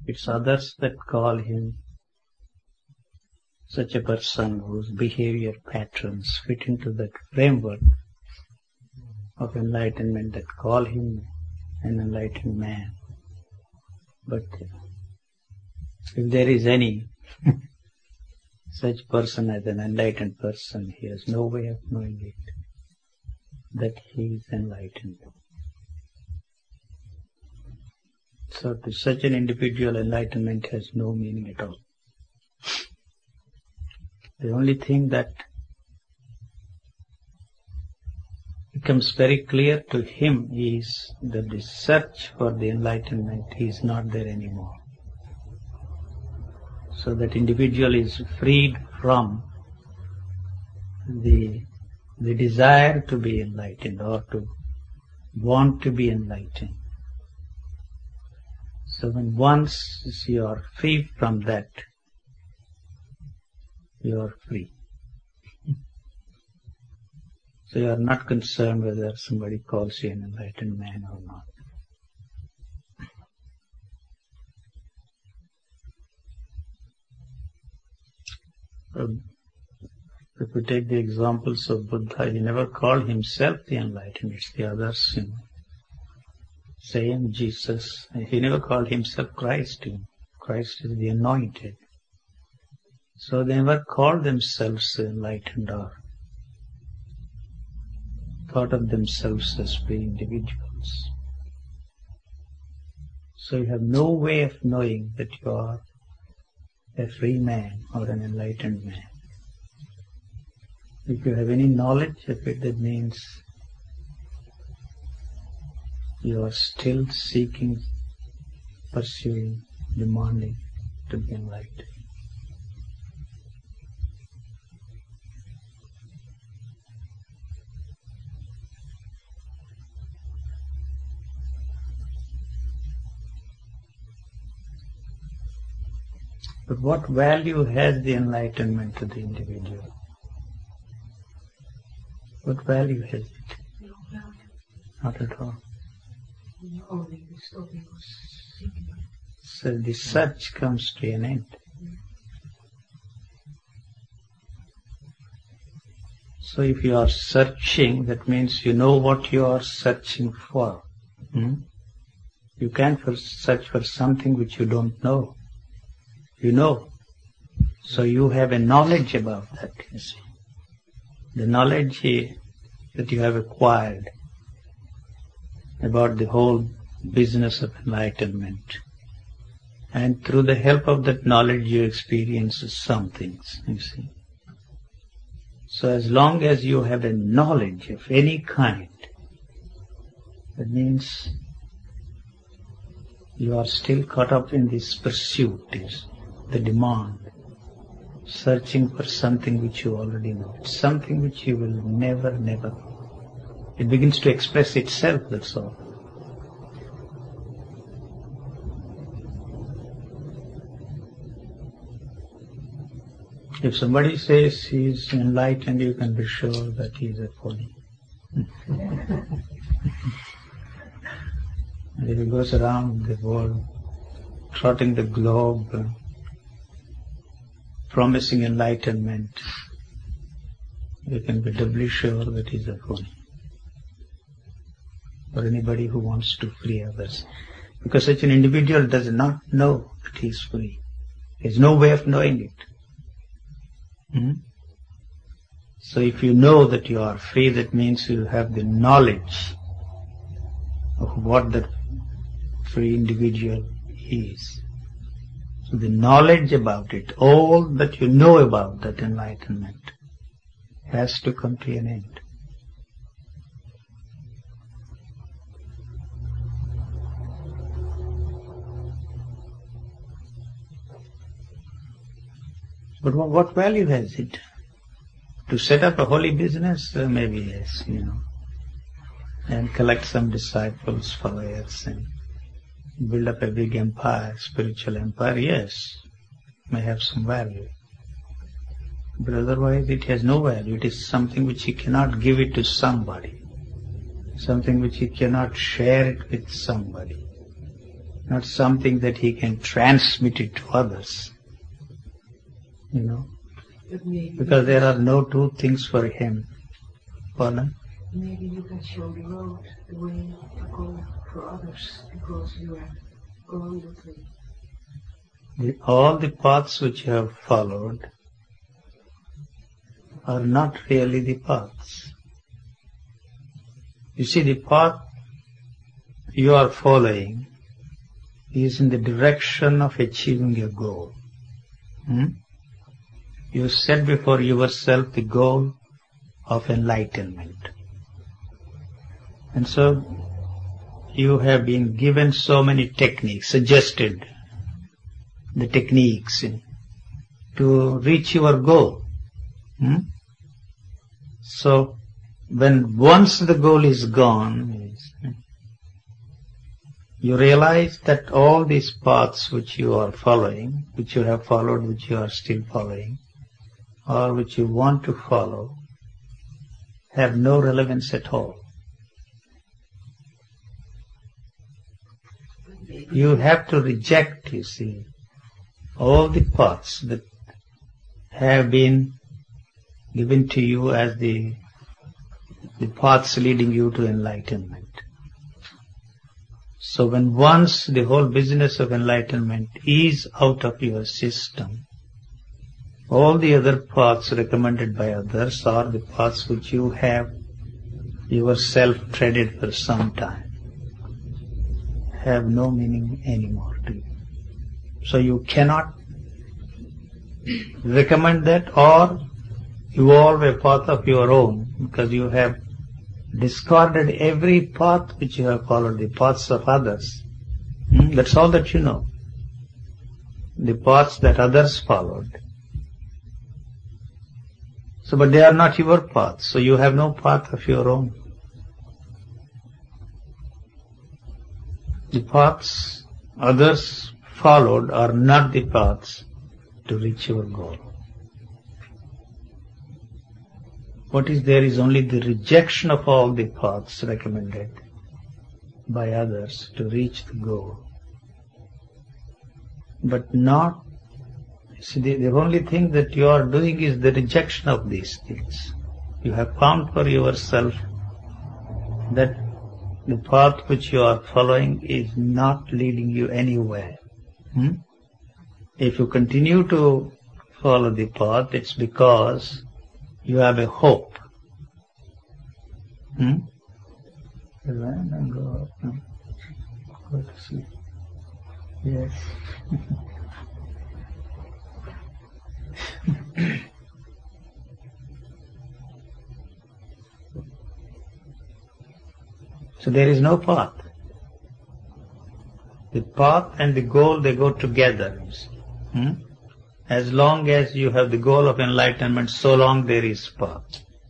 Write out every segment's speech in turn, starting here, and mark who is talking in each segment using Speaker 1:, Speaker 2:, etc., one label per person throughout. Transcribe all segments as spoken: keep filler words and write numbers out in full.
Speaker 1: It's others that call him such a person whose behavior patterns fit into that framework of enlightenment that call him an enlightened man. But if there is any such person as an enlightened person, he has no way of knowing it, that he is enlightened. So to such an individual, enlightenment has no meaning at all. The only thing that becomes very clear to him is that the search for the enlightenment is not there anymore. So that individual is freed from the, the desire to be enlightened or to want to be enlightened. So when once you are free from that, you are free. So you are not concerned whether somebody calls you an enlightened man or not. Um, if we take the examples of Buddha, he never called himself the enlightened, it's the others, you know. Same Jesus, he never called himself Christ. You know. Christ is the anointed. So they never called themselves enlightened or thought of themselves as free individuals. So you have no way of knowing that you are a free man or an enlightened man. If you have any knowledge of it, that means you are still seeking, pursuing, demanding to be enlightened. But what value has the enlightenment to the individual? What value has it?
Speaker 2: No value.
Speaker 1: Not at all.
Speaker 2: No, so,
Speaker 1: so the search comes to an end. So if you are searching, that means you know what you are searching for. Hmm? You can't search for something which you don't know. You know. So you have a knowledge about that, you see. The knowledge that you have acquired about the whole business of enlightenment. And through the help of that knowledge you experience some things, you see. So as long as you have a knowledge of any kind, that means you are still caught up in this pursuit, is the demand, searching for something which you already know. It's something which you will never, never know. It begins to express itself, that's all. If somebody says he is enlightened, you can be sure that he is a phony. And if he goes around the world, trotting the globe, uh, promising enlightenment, you can be doubly sure that he is a phony. Or anybody who wants to free others. Because such an individual does not know that he is free. He has no way of knowing it. Hmm? So if you know that you are free, that means you have the knowledge of what that free individual is. So the knowledge about it, all that you know about that enlightenment, has to come to an end. But what value has it? To set up a holy business? Uh, maybe yes, you know. And collect some disciples, followers, and build up a big empire, spiritual empire, yes, may have some value. But otherwise it has no value. It is something which you cannot give it to somebody. Something which you cannot share it with somebody. not something that he can transmit it to others. You know,
Speaker 2: But maybe
Speaker 1: because there are no two things for him. Pardon?
Speaker 2: maybe you can show the road, the way to go for others, because you have gone with me.
Speaker 1: The, all the paths which you have followed are not really the paths. You see, the path you are following is in the direction of achieving a goal. Hmm? You set before yourself the goal of enlightenment. And so you have been given so many techniques, suggested the techniques to reach your goal. Hmm? So when once the goal is gone, you realize that all these paths which you are following, which you have followed, which you are still following, or which you want to follow, have no relevance at all. You have to reject, you see, all the paths that have been given to you as the, the paths leading you to enlightenment. So when once the whole business of enlightenment is out of your system, all the other paths recommended by others are the paths which you have yourself treaded for some time, have no meaning anymore to you. So you cannot recommend that or evolve a path of your own, because you have discarded every path which you have followed, the paths of others. Hmm? That's all that you know. The paths that others followed. So, but they are not your paths, so you have no path of your own. The paths others followed are not the paths to reach your goal. What is there is only the rejection of all the paths recommended by others to reach the goal. But not, see, the, the only thing that you are doing is the rejection of these things. You have found for yourself that the path which you are following is not leading you anywhere. Hmm? If you continue to follow the path, it's because you have a hope. Hmm? Go to sleep. Yes. So there is no path. The path and the goal, they go together. Hmm? As long as you have the goal of enlightenment, so long there is path.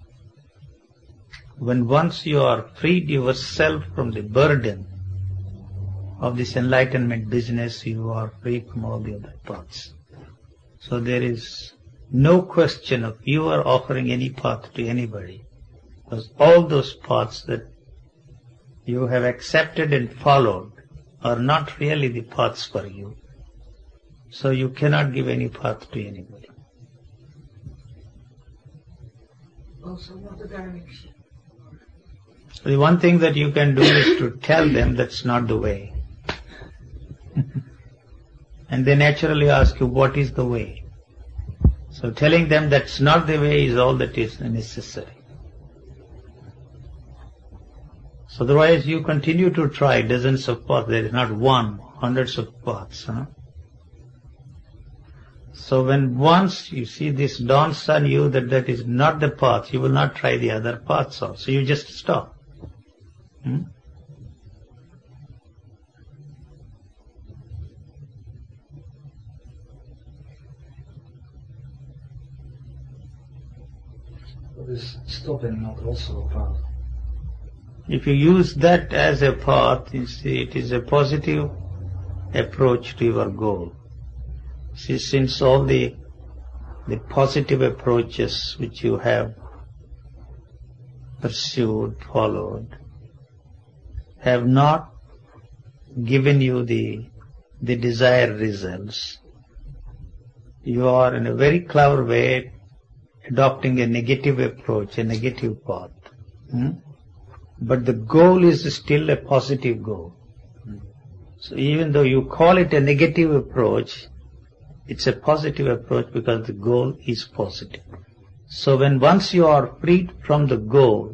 Speaker 1: When once you are freed yourself from the burden of this enlightenment business, you are free from all the other paths. So there is no question of you are offering any path to anybody, because all those paths that you have accepted and followed are not really the paths for you. So you cannot give any path to anybody.
Speaker 2: Also not the direction.
Speaker 1: The one thing that you can do is to tell them that's not the way. And they naturally ask you, what is the way? So telling them that's not the way is all that is necessary. So otherwise you continue to try dozens of paths. There is not one, hundreds of paths. Huh? So when once you see this dawns on you that that is not the path, you will not try the other paths also. You just stop. Hmm?
Speaker 3: Is stopping not also a path?
Speaker 1: If you use that as a path, you see, it is a positive approach to your goal. See, since all the the positive approaches which you have pursued, followed, have not given you the, the desired results, you are in a very clever way adopting a negative approach, a negative path. Hmm? But the goal is still a positive goal. So even though you call it a negative approach, it's a positive approach because the goal is positive. So when once you are freed from the goal,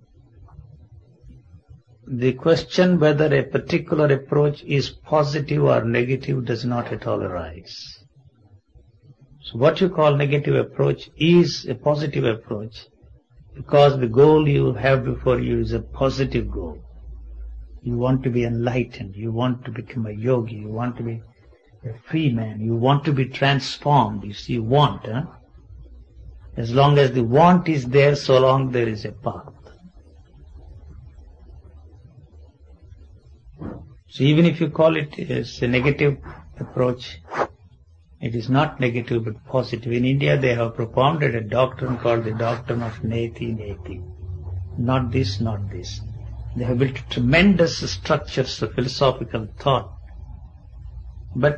Speaker 1: the question whether a particular approach is positive or negative does not at all arise. So what you call negative approach is a positive approach because the goal you have before you is a positive goal. You want to be enlightened, you want to become a yogi, you want to be a free man, you want to be transformed. You see, want, huh? As long as the want is there, so long there is a path. So even if you call it as a negative approach, it is not negative but positive. In India they have propounded a doctrine called the doctrine of neti neti. Not this, not this. They have built tremendous structures of philosophical thought. But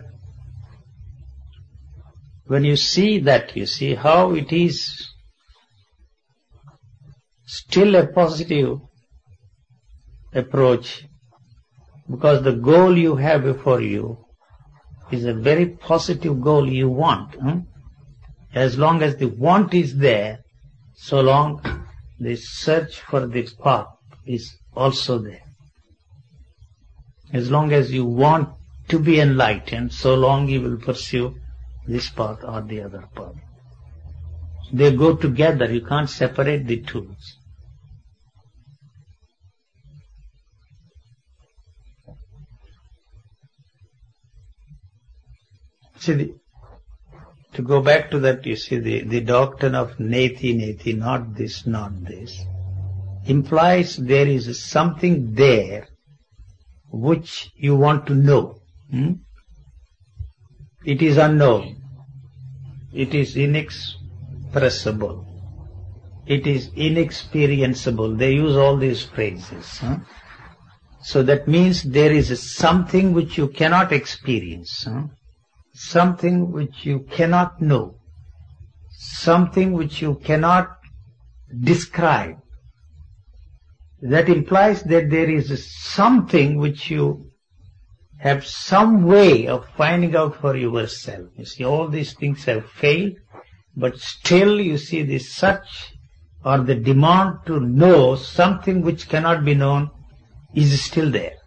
Speaker 1: when you see that, you see how it is still a positive approach because the goal you have before you is a very positive goal you want. Hmm? As long as the want is there, so long the search for the path is also there. As long as you want to be enlightened, so long you will pursue this path or the other path. They go together, you can't separate the two. See, the, to go back to that, you see, the, the doctrine of neti neti, not this, not this, implies there is something there which you want to know. Hmm? It is unknown. It is inexpressible. It is inexperienceable. They use all these phrases. Huh? So that means there is something which you cannot experience. Huh? Something which you cannot know. Something which you cannot describe. That implies that there is something which you have some way of finding out for yourself. You see, all these things have failed, but still you see the search or the demand to know something which cannot be known is still there.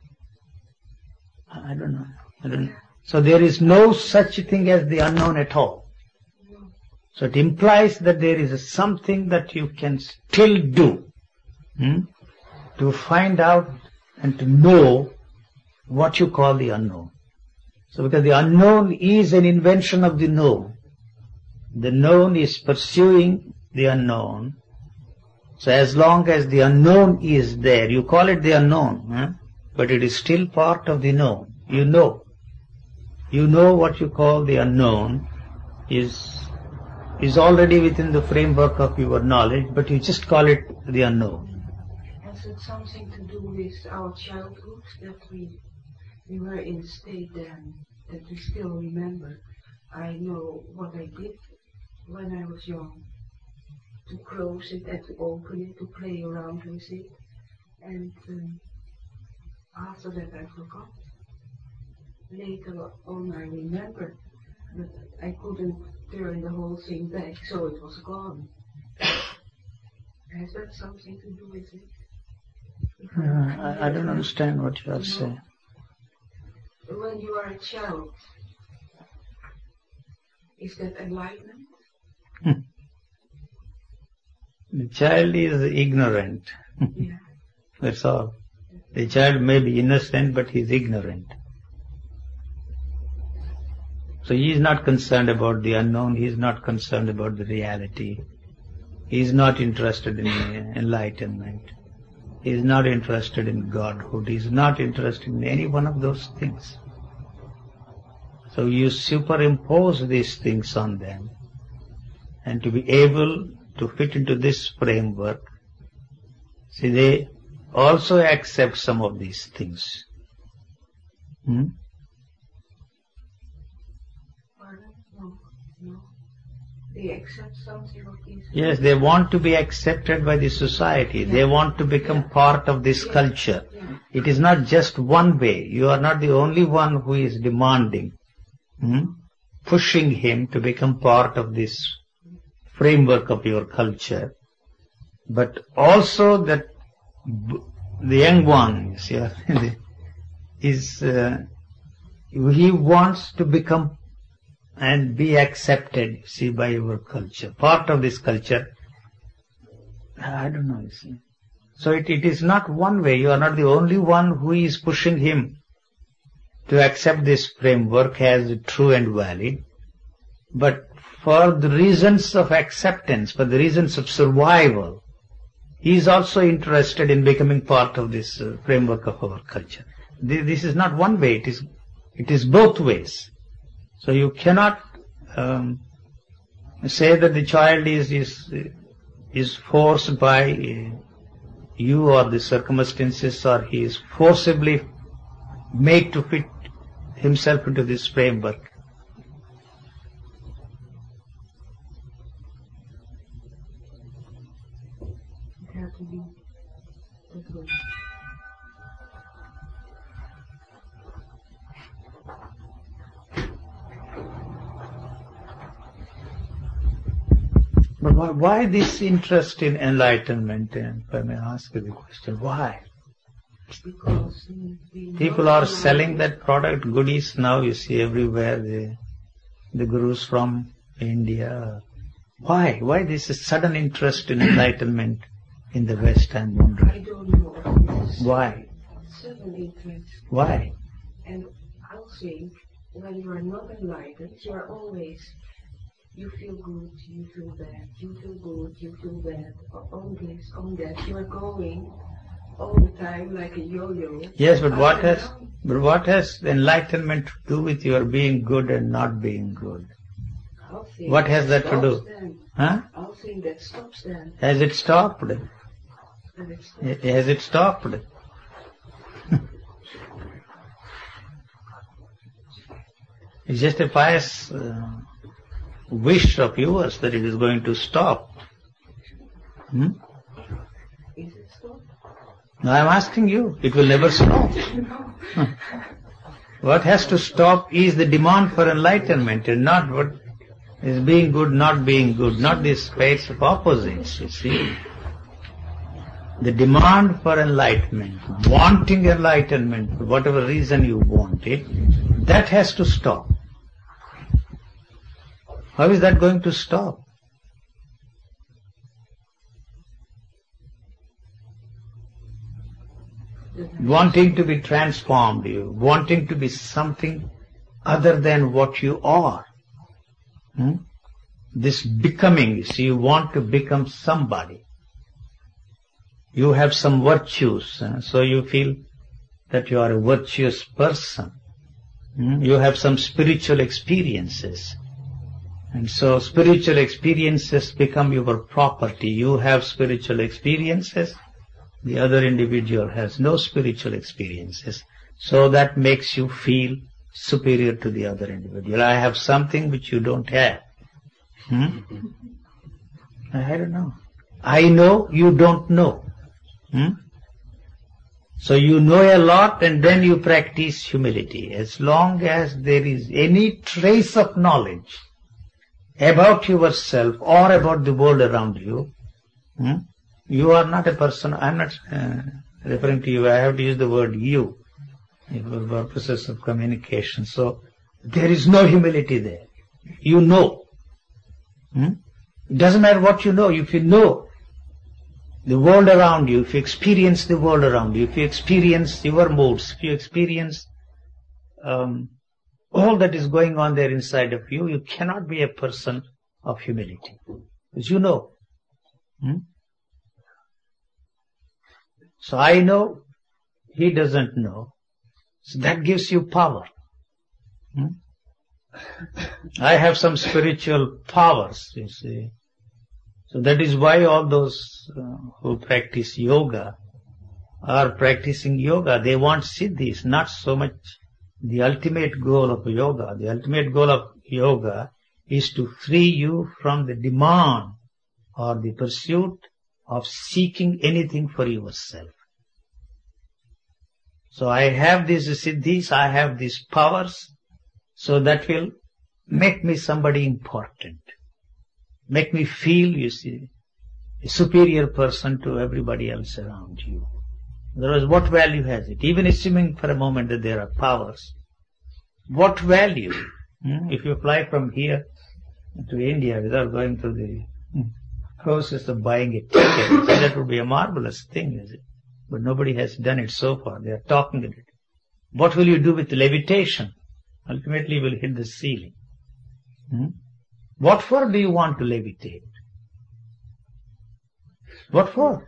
Speaker 1: I don't know. I don't know. So there is no such thing as the unknown at all. So it implies that there is something that you can still do hmm, to find out and to know what you call the unknown. So because the unknown is an invention of the known. The known is pursuing the unknown. So as long as the unknown is there, you call it the unknown, huh? But it is still part of the known. You know. You know what you call the unknown is, is already within the framework of your knowledge, but you just call it the unknown.
Speaker 2: Has it something to do with our childhood, that we we were in a state then that we still remember? I know what I did when I was young, to close it and to open it, to play around with it, and um, after that I forgot. Later on I remembered, but I couldn't turn the whole thing back, so it was gone. Has that something to do with it?
Speaker 1: Uh, I, I don't understand what you are saying.
Speaker 2: When you are a child, is that enlightenment?
Speaker 1: Hmm. The child is ignorant.
Speaker 2: Yeah.
Speaker 1: That's all. The child may be innocent, but he is ignorant. So he is not concerned about the unknown, he is not concerned about the reality. He is not interested in enlightenment. He is not interested in Godhood. He is not interested in any one of those things. So you superimpose these things on them. And to be able to fit into this framework, see, they also accept some of these things. Hmm?
Speaker 2: Pardon? No, no. They accept something of these.
Speaker 1: Yes, they want to be accepted by the society.
Speaker 2: Yeah.
Speaker 1: They want to become
Speaker 2: Yeah.
Speaker 1: part of this
Speaker 2: Yeah.
Speaker 1: culture.
Speaker 2: Yeah.
Speaker 1: It is not just one way. You are not the only one who is demanding, hmm? pushing him to become part of this framework of your culture. But also that b- the young one is, yeah, is uh, he wants to become and be accepted, see, by your culture, part of this culture. I don't know, you see. So it, it is not one way. You are not the only one who is pushing him to accept this framework as true and valid. But for the reasons of acceptance, for the reasons of survival, he is also interested in becoming part of this uh, framework of our culture. This, this is not one way. It is, it is both ways. So you cannot um, say that the child is is is forced by uh, you or the circumstances, or he is forcibly made to fit himself into this framework.
Speaker 2: It had to be that way.
Speaker 1: But why, why this interest in enlightenment? And if I may ask you the question, why?
Speaker 2: Because the, the
Speaker 1: People are selling that product, goodies now, you see everywhere, the, the gurus from India. Why? Why this sudden interest in enlightenment in the West, I'm
Speaker 2: I
Speaker 1: wondering.
Speaker 2: don't know. It's
Speaker 1: Why?
Speaker 2: sudden interest.
Speaker 1: Why?
Speaker 2: And I'll think when you are not enlightened, you are always, you feel good, you feel bad, you feel good, you feel bad, on this, on that. You are going all the time like a yo-yo.
Speaker 1: Yes, but
Speaker 2: Up
Speaker 1: what
Speaker 2: and
Speaker 1: has,
Speaker 2: down.
Speaker 1: but what has enlightenment to do with your being good and not being good?
Speaker 2: I'll think
Speaker 1: What has that to
Speaker 2: stops
Speaker 1: do?
Speaker 2: Then.
Speaker 1: Huh?
Speaker 2: I'll think that stops then.
Speaker 1: Has it stopped?
Speaker 2: And it stops.
Speaker 1: Has it stopped? It's just a pious uh, wish of yours that it is going to stop. Hmm?
Speaker 2: Is it stopped?
Speaker 1: Now I'm asking you, it will never stop. What has to stop is the demand for enlightenment, and not what is being good, not being good, not this space of opposites, you see. The demand for enlightenment, wanting enlightenment, for whatever reason you want it, that has to stop. How is that going to stop? Wanting to be transformed, you wanting to be something other than what you are. Hmm? This becoming, you see, you want to become somebody. You have some virtues, uh, so you feel that you are a virtuous person. Hmm? You have some spiritual experiences. And so spiritual experiences become your property. You have spiritual experiences. The other individual has no spiritual experiences. So that makes you feel superior to the other individual. I have something which you don't have. Hmm? I don't know. I know, you don't know. Hmm? So you know a lot and then you practice humility. As long as there is any trace of knowledge about yourself or about the world around you, hmm? You are not a person. I'm not uh, referring to you. I have to use the word you for purposes of communication. So there is no humility there. You know. Hmm? It doesn't matter what you know. If you know the world around you, if you experience the world around you, if you experience your moods, if you experience um, all that is going on there inside of you, you cannot be a person of humility. Because you know. Hmm? So I know, he doesn't know. So that gives you power. Hmm? I have some spiritual powers, you see. So that is why all those uh, who practice yoga are practicing yoga. They want siddhis, not so much the ultimate goal of yoga, the ultimate goal of yoga is to free you from the demand or the pursuit of seeking anything for yourself. So I have these siddhis, I have these powers, so that will make me somebody important. Make me feel, you see, a superior person to everybody else around you. Otherwise, what value has it? Even assuming for a moment that there are powers, what value? Hmm? If you fly from here to India without going through the process of buying a ticket, that would be a marvelous thing, is it? But nobody has done it so far. They are talking about it. What will you do with levitation? Ultimately, you will hit the ceiling. Hmm? What for do you want to levitate? What for?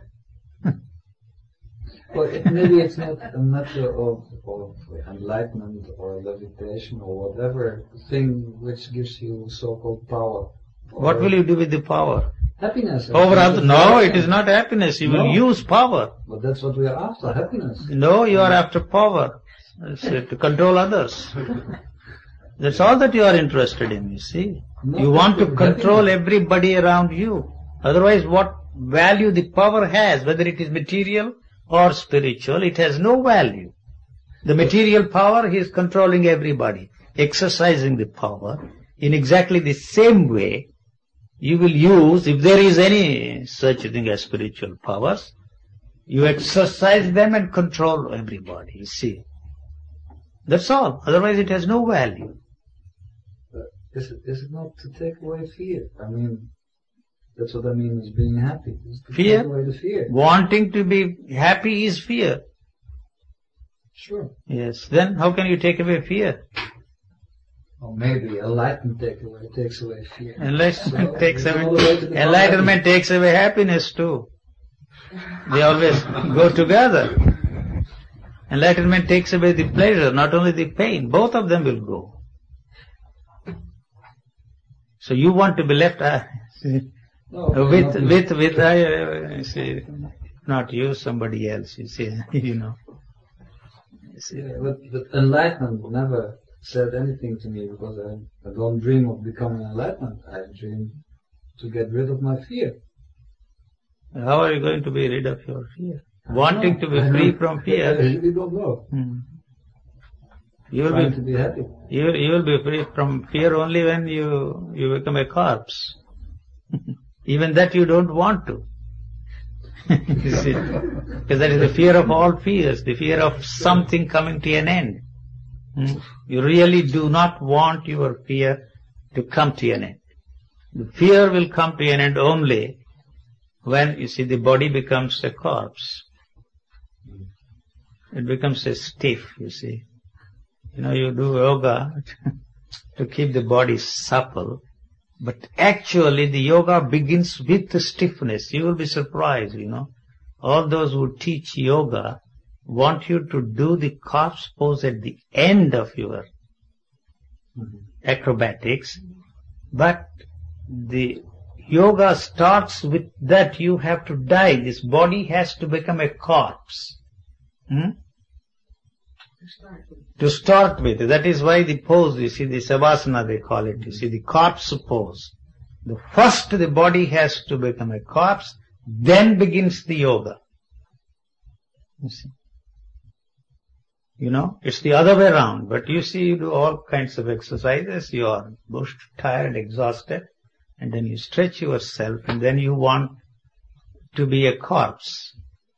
Speaker 3: Well, it, maybe it's not a matter of, of enlightenment or levitation or whatever thing which gives you so-called power.
Speaker 1: What will you do with the power?
Speaker 3: Happiness.
Speaker 1: Over other, no, it is not happiness. You
Speaker 3: No.
Speaker 1: will use power.
Speaker 3: But that's what we are after, happiness.
Speaker 1: No, you are after power. That's it, to control others. That's all that you are interested in, you see.
Speaker 3: No,
Speaker 1: You want to
Speaker 3: but
Speaker 1: control
Speaker 3: happiness.
Speaker 1: everybody around you. Otherwise, what value the power has, whether it is material or spiritual, it has no value. The material power, he is controlling everybody, exercising the power. In exactly the same way, you will use, if there is any such thing as spiritual powers, you exercise them and control everybody, you see. That's all. Otherwise it has no value.
Speaker 3: But is it, is it not to take away fear? I mean, that's what I mean is being happy. Is to
Speaker 1: Fear?
Speaker 3: take away the fear.
Speaker 1: Wanting to be happy is fear.
Speaker 3: Sure.
Speaker 1: Yes. Then how can you take away fear?
Speaker 3: Or maybe enlightenment take away, takes away fear.
Speaker 1: Enlightenment
Speaker 3: So,
Speaker 1: takes
Speaker 3: it's
Speaker 1: away,
Speaker 3: all the way to the
Speaker 1: enlightenment takes away happiness too. They always go together. Enlightenment takes away the pleasure, not only the pain. Both of them will go. So you want to be left uh,
Speaker 3: No,
Speaker 1: with,
Speaker 3: not
Speaker 1: with, with, uh, you see, not you, somebody else, you see, you know. You see.
Speaker 3: Yeah, but, but enlightenment never said anything to me because I, I don't dream of becoming enlightened. I dream to get rid of my fear.
Speaker 1: How are you going to be rid of your fear? Wanting to be free from
Speaker 3: I
Speaker 1: fear.
Speaker 3: really don't know.
Speaker 1: Hmm. You will
Speaker 3: Trying
Speaker 1: be
Speaker 3: to be happy.
Speaker 1: You, you will be free from fear only when you, you become a corpse. Even that you don't want to. You see, because that is the fear of all fears, the fear of something coming to an end. Hmm? You really do not want your fear to come to an end. The fear will come to an end only when, you see, the body becomes a corpse. It becomes a stiff, you see. You know, you do yoga to keep the body supple, but actually the yoga begins with the stiffness. You will be surprised, you know. All those who teach yoga want you to do the corpse pose at the end of your acrobatics, but the yoga starts with that you have to die. This body has to become a corpse. Hmm?
Speaker 2: To start with.
Speaker 1: To start with. That is why the pose, you see, the savasana they call it, you see, the corpse pose. The first the body has to become a corpse, then begins the yoga. You see. You know, it's the other way around, but you see, you do all kinds of exercises, you are most tired, exhausted, and then you stretch yourself, and then you want to be a corpse.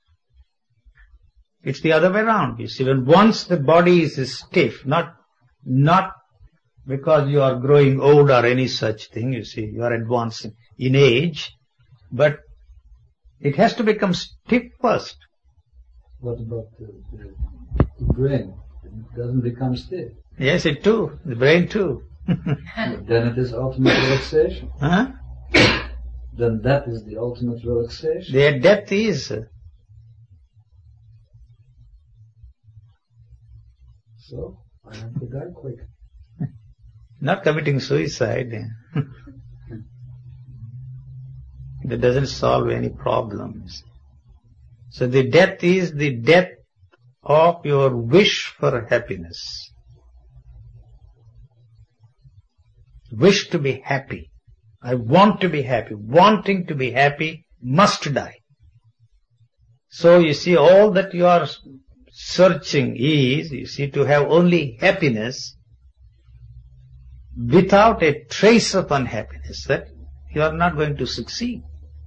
Speaker 1: It's the other way around, you see. When once the body is stiff, not, not because you are growing old or any such thing, you see, you are advancing in age, but it has to become stiff first.
Speaker 3: What about the, the, the brain? It doesn't become stiff.
Speaker 1: Yes, it too, the brain too.
Speaker 3: Then it is ultimate relaxation.
Speaker 1: Huh?
Speaker 3: Then that is the ultimate relaxation.
Speaker 1: Their depth is,
Speaker 3: So, I have to die quick.
Speaker 1: not committing suicide. That doesn't solve any problems. So the death is the death of your wish for happiness. wish to be happy. I want to be happy. Wanting to be happy must die. So you see, all that you are searching is, you see, to have only happiness without a trace of unhappiness, that you are not going to succeed.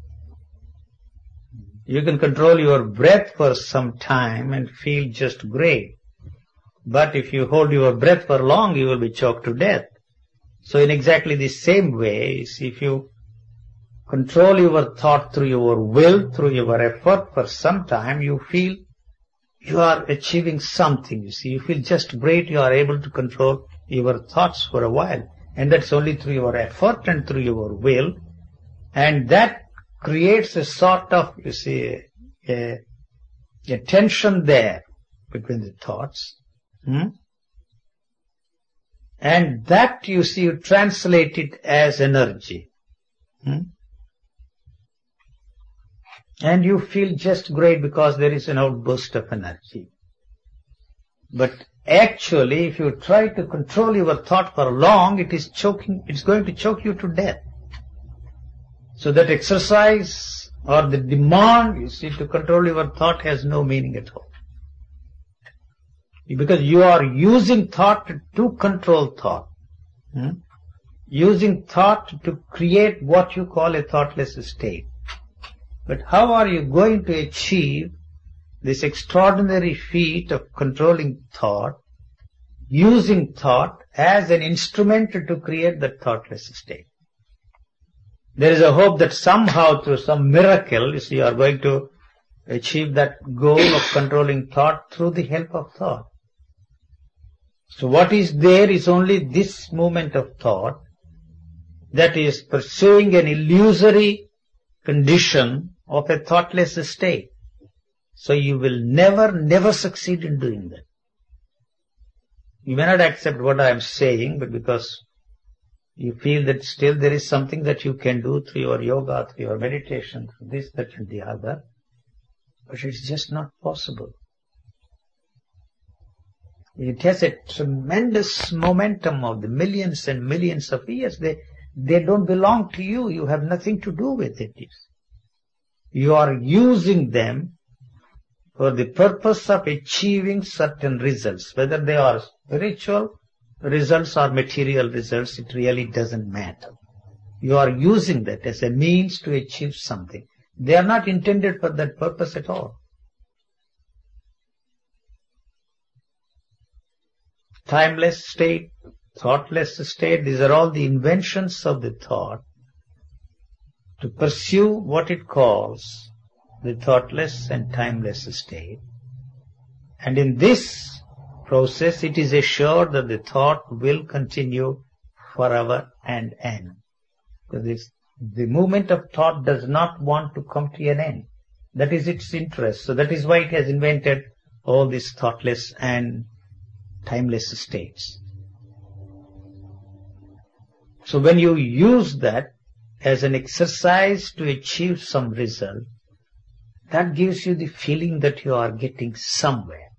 Speaker 1: You can control your breath for some time and feel just great. But if you hold your breath for long, you will be choked to death. So in exactly the same way, if you control your thought through your will, through your effort for some time, you feel you are achieving something. You see, you feel just great, you are able to control your thoughts for a while. And that's only through your effort and through your will. And that creates a sort of, you see, a, a tension there between the thoughts. Hmm? And that, you see, you translate it as energy. Hmm? And you feel just great because there is an outburst of energy. But actually, if you try to control your thought for long, it is choking, it's going to choke you to death. So that exercise or the demand, you see, to control your thought has no meaning at all. Because you are using thought to control thought. Hmm? Using thought to create what you call a thoughtless state. But how are you going to achieve this extraordinary feat of controlling thought, using thought as an instrument to create that thoughtless state? There is a hope that somehow through some miracle, you see, you are going to achieve that goal of controlling thought through the help of thought. So what is there is only this movement of thought that is pursuing an illusory condition of a thoughtless state. So you will never, never succeed in doing that. You may not accept what I am saying, but because you feel that still there is something that you can do through your yoga, through your meditation, through this, that and the other, but it's just not possible. It has a tremendous momentum of the millions and millions of years. They, they don't belong to you. You have nothing to do with it. You are using them for the purpose of achieving certain results. Whether they are spiritual results or material results, it really doesn't matter. You are using that as a means to achieve something. They are not intended for that purpose at all. Timeless state, thoughtless state, these are all the inventions of the thought to pursue what it calls the thoughtless and timeless state. And in this process, it is assured that the thought will continue forever and end. Because this, the movement of thought does not want to come to an end. That is its interest. So that is why it has invented all these thoughtless and timeless states. So when you use that as an exercise to achieve some result, that gives you the feeling that you are getting somewhere.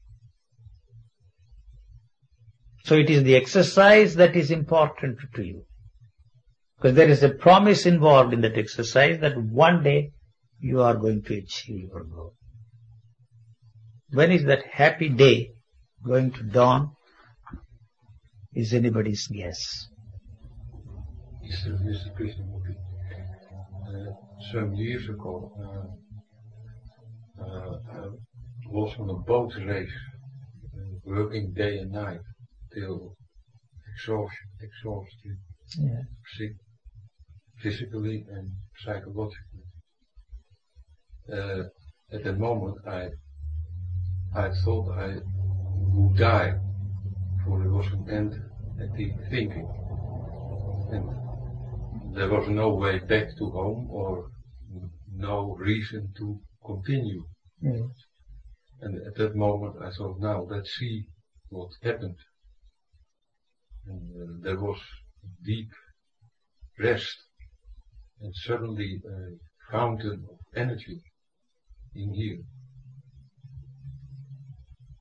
Speaker 1: So it is the exercise that is important to you. Because there is a promise involved in that exercise that one day you are going to achieve your goal. When is that happy day going to dawn is anybody's guess.
Speaker 4: Mister Mister Krishnamurti, uh, some years ago, uh, uh, I was on a boat race, uh, working day and night till exhaustion, exhausted,
Speaker 1: Yeah.
Speaker 4: sick, physically and psychologically. Uh, at that moment, I I thought I would die, for there was an end at the thinking, and there was no way back to home or no reason to continue.
Speaker 1: Yeah.
Speaker 4: And at that moment I thought, now let's see what happened. And uh, there was deep rest and suddenly a fountain of energy in here.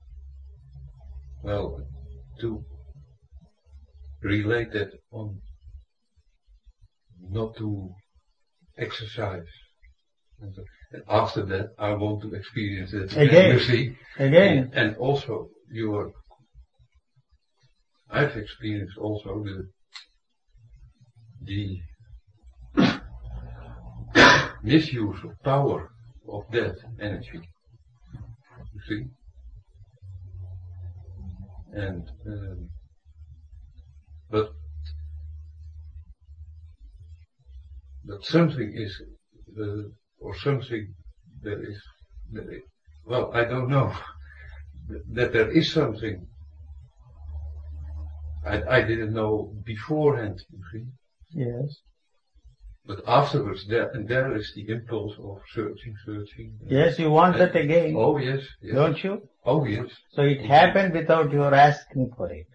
Speaker 4: Well, to relate that on not to exercise. And, and after that, I want to experience it
Speaker 1: Again.
Speaker 4: You see?
Speaker 1: Again.
Speaker 4: And, and also, you are, I've experienced also the, the misuse of power of that energy. You see? And, um, but, but something is, uh, or something that is, that is, well, I don't know, that there is something I, I didn't know beforehand, you see.
Speaker 1: Yes.
Speaker 4: But afterwards, there, and there is the impulse of searching, searching.
Speaker 1: Yes, you want
Speaker 4: and,
Speaker 1: that again.
Speaker 4: Oh yes, yes.
Speaker 1: Don't you?
Speaker 4: Oh yes.
Speaker 1: So it happened without your asking for it.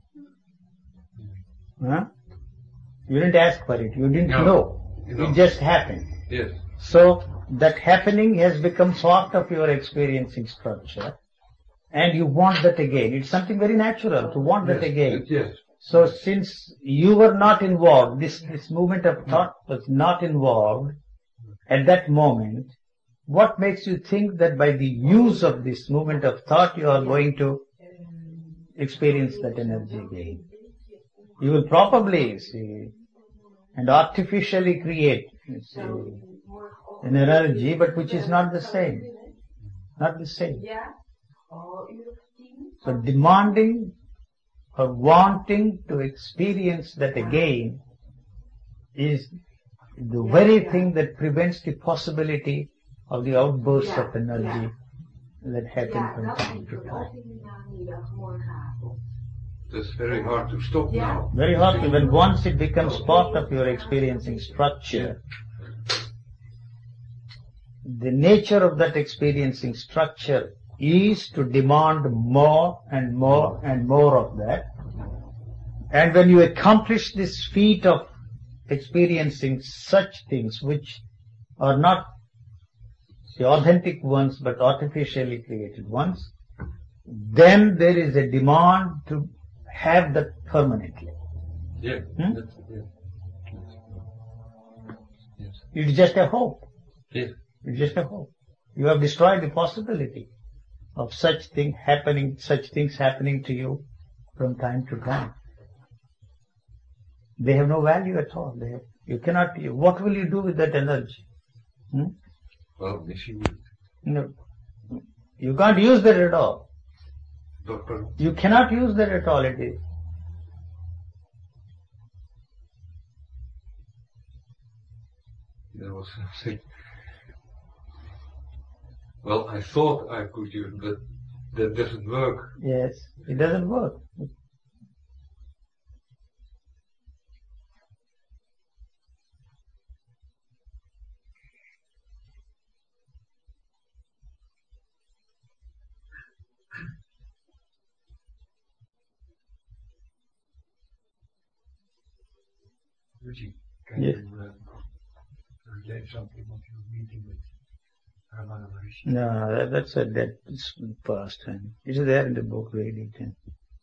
Speaker 1: Huh? You didn't ask for it. You didn't
Speaker 4: No.
Speaker 1: know.
Speaker 4: You know.
Speaker 1: It just happened.
Speaker 4: Yes.
Speaker 1: So that happening has become part of your experiencing structure. And you want that again. It's something very natural to want that
Speaker 4: Yes,
Speaker 1: again.
Speaker 4: Yes.
Speaker 1: So since you were not involved, this, this movement of thought was not involved at that moment, what makes you think that by the use of this movement of thought you are going to experience that energy again? You will probably see and artificially create you see, an energy, but which is not the same. Not the same. So demanding or wanting to experience that again is the very thing that prevents the possibility of the outbursts of energy that happen from time to time.
Speaker 4: That's very hard to stop now.
Speaker 1: Very hard to, when once it becomes part of your experiencing structure, the nature of that experiencing structure is to demand more and more and more of that. And when you accomplish this feat of experiencing such things which are not the authentic ones but artificially created ones, then there is a demand to have that permanently.
Speaker 4: Yeah.
Speaker 1: Hmm?
Speaker 4: That's, yeah. Yes.
Speaker 1: It's just a hope.
Speaker 4: Yes.
Speaker 1: It's just a hope. You have destroyed the possibility of such thing happening, such things happening to you from time to time. They have no value at all. They have, you cannot. What will you do with that energy? Hmm?
Speaker 4: Well, misuse.
Speaker 1: No, you can't use that at all.
Speaker 4: Doctor.
Speaker 1: You cannot use that at all. It is.
Speaker 4: There was something. Well, I thought I could use, but that doesn't work.
Speaker 1: Yes, it doesn't work.
Speaker 5: Ruchi, can
Speaker 1: Yes.
Speaker 5: you uh, relate something of your meeting with Ramana Maharishi?
Speaker 1: No, that, that's a dead past time. It is there in the book, read it.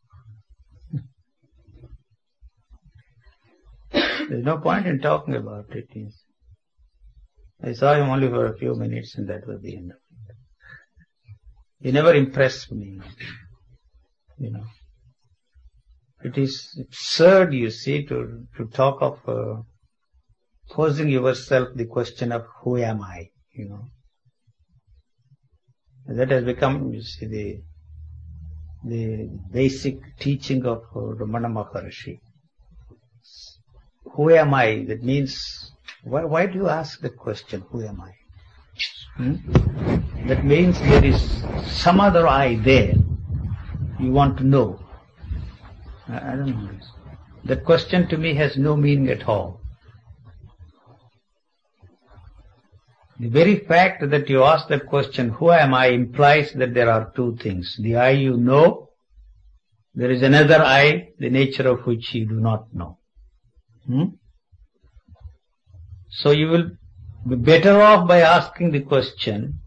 Speaker 1: There's no point in talking about it. Yes. I saw him only for a few minutes and that was the end of it. He never impressed me, you know. It is absurd, you see, to, to talk of uh, posing yourself the question of who am I, you know. That has become, you see, the the basic teaching of uh, Ramana Maharishi. Who am I? That means, why, why do you ask the question, who am I? Hmm? That means there is some other I there. You want to know. I, I don't know. That question to me has no meaning at all. The very fact that you ask that question, who am I, implies that there are two things. The I you know, there is another I, the nature of which you do not know. Hmm? So you will be better off by asking the question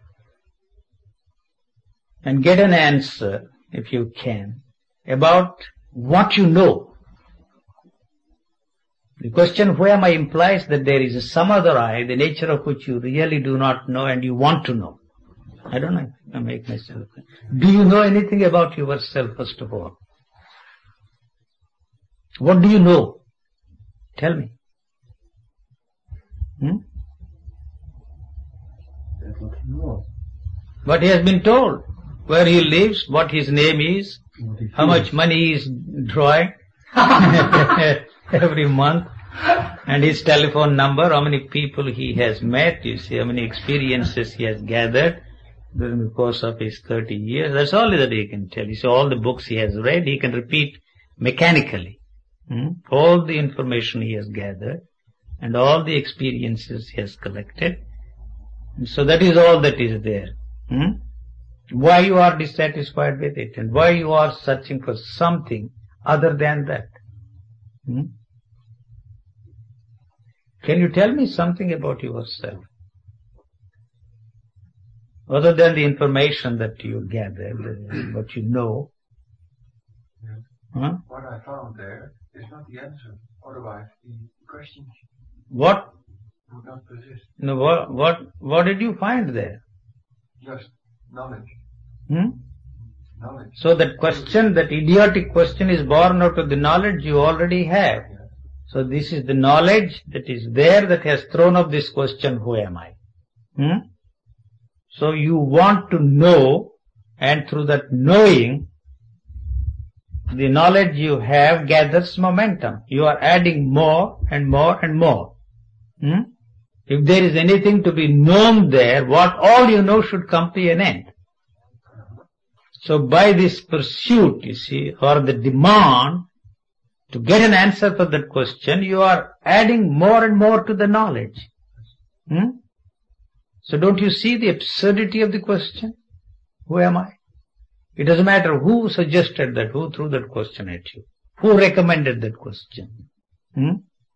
Speaker 1: and get an answer, if you can, about what you know. The question who am I implies that there is some other I, the nature of which you really do not know and you want to know. I don't know if I make myself clear. Do you know anything about yourself, first of all? What do you know? Tell me. Hmm?
Speaker 3: That's what he knows.
Speaker 1: What he has been told. Where he lives, what his name is, how much money he is drawing every month, and his telephone number, how many people he has met, you see, how many experiences he has gathered during the course of his thirty years. That's all that he can tell you. So all the books he has read, he can repeat mechanically. Hmm? All the information he has gathered and all the experiences he has collected. So that is all that is there. Hmm? Why you are dissatisfied with it and why you are searching for something other than that. Hmm? Can you tell me something about yourself? Other than the information that you gathered, what you know.
Speaker 5: Yeah.
Speaker 1: Huh?
Speaker 5: What I found there is not the answer. Otherwise, the questions
Speaker 1: What?
Speaker 5: would not persist.
Speaker 1: No, what, what, what did you find there?
Speaker 5: Just knowledge.
Speaker 1: Hmm?
Speaker 5: Knowledge.
Speaker 1: So that question, that idiotic question is born out of the knowledge you already have.
Speaker 5: Yeah.
Speaker 1: So this is the knowledge that is there that has thrown up this question, who am I? Hmm? So you want to know, and through that knowing, the knowledge you have gathers momentum. You are adding more and more and more. Hmm? If there is anything to be known there, what all you know should come to an end. So by this pursuit, you see, or the demand to get an answer for that question, you are adding more and more to the knowledge. Hmm? So don't you see the absurdity of the question? Who am I? It doesn't matter who suggested that, who threw that question at you, who recommended that question. Hmm?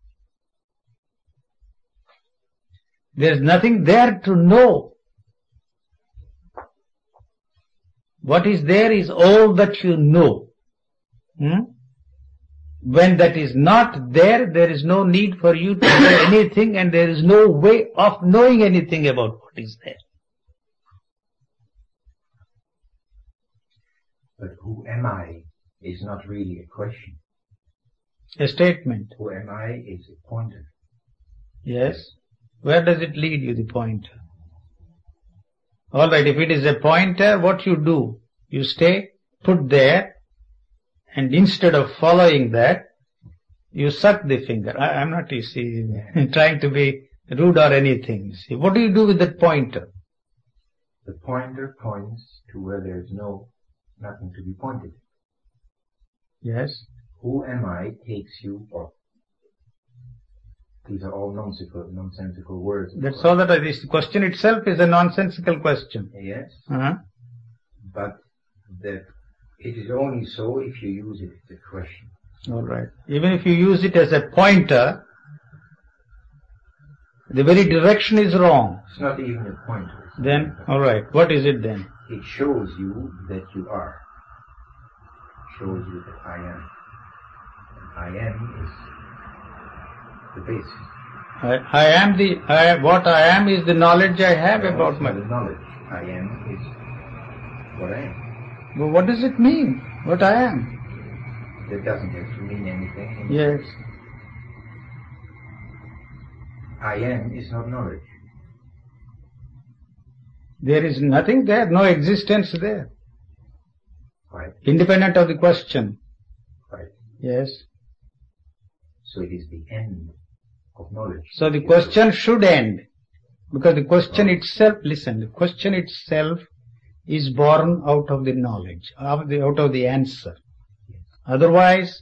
Speaker 1: There's nothing there to know. What is there is all that you know. Hmm? When that is not there, there is no need for you to know anything, and there is no way of knowing anything about what is there.
Speaker 6: But who am I is not really a question.
Speaker 1: A statement.
Speaker 6: Who am I is a pointer.
Speaker 1: Yes. Where does it lead you, the pointer? Alright, if it is a pointer, what you do? You stay put there, and instead of following that, you suck the finger. I, I'm not, you see, trying to be rude or anything. See, what do you do with that pointer?
Speaker 6: The pointer points to where there is no, nothing to be pointed.
Speaker 1: Yes.
Speaker 6: Who am I takes you off. These are all nonsensical, nonsensical words.
Speaker 1: That's all that I, this question itself is a nonsensical question.
Speaker 6: Yes,
Speaker 1: Uh-huh.
Speaker 6: but the, it is only so if you use it as a question.
Speaker 1: Alright. Even if you use it as a pointer, the very direction is wrong.
Speaker 6: It's not even a pointer.
Speaker 1: Then, alright, what is it then?
Speaker 6: It shows you that you are. It shows you that I am. And I am is the basis.
Speaker 1: I, I am the, I, what I am is the knowledge I have
Speaker 6: I am
Speaker 1: about
Speaker 6: also
Speaker 1: my...
Speaker 6: the knowledge. I am is what I am.
Speaker 1: But what does it mean? What I am?
Speaker 6: That doesn't have to mean anything.
Speaker 1: Yes.
Speaker 6: I am is not knowledge.
Speaker 1: There is nothing there, no existence there.
Speaker 6: Right?
Speaker 1: Independent of the question.
Speaker 6: Right.
Speaker 1: Yes.
Speaker 6: So it is the end of knowledge.
Speaker 1: So the question should end. Because the question itself, listen, the question itself is born out of the knowledge, out of the, out of the answer. Otherwise,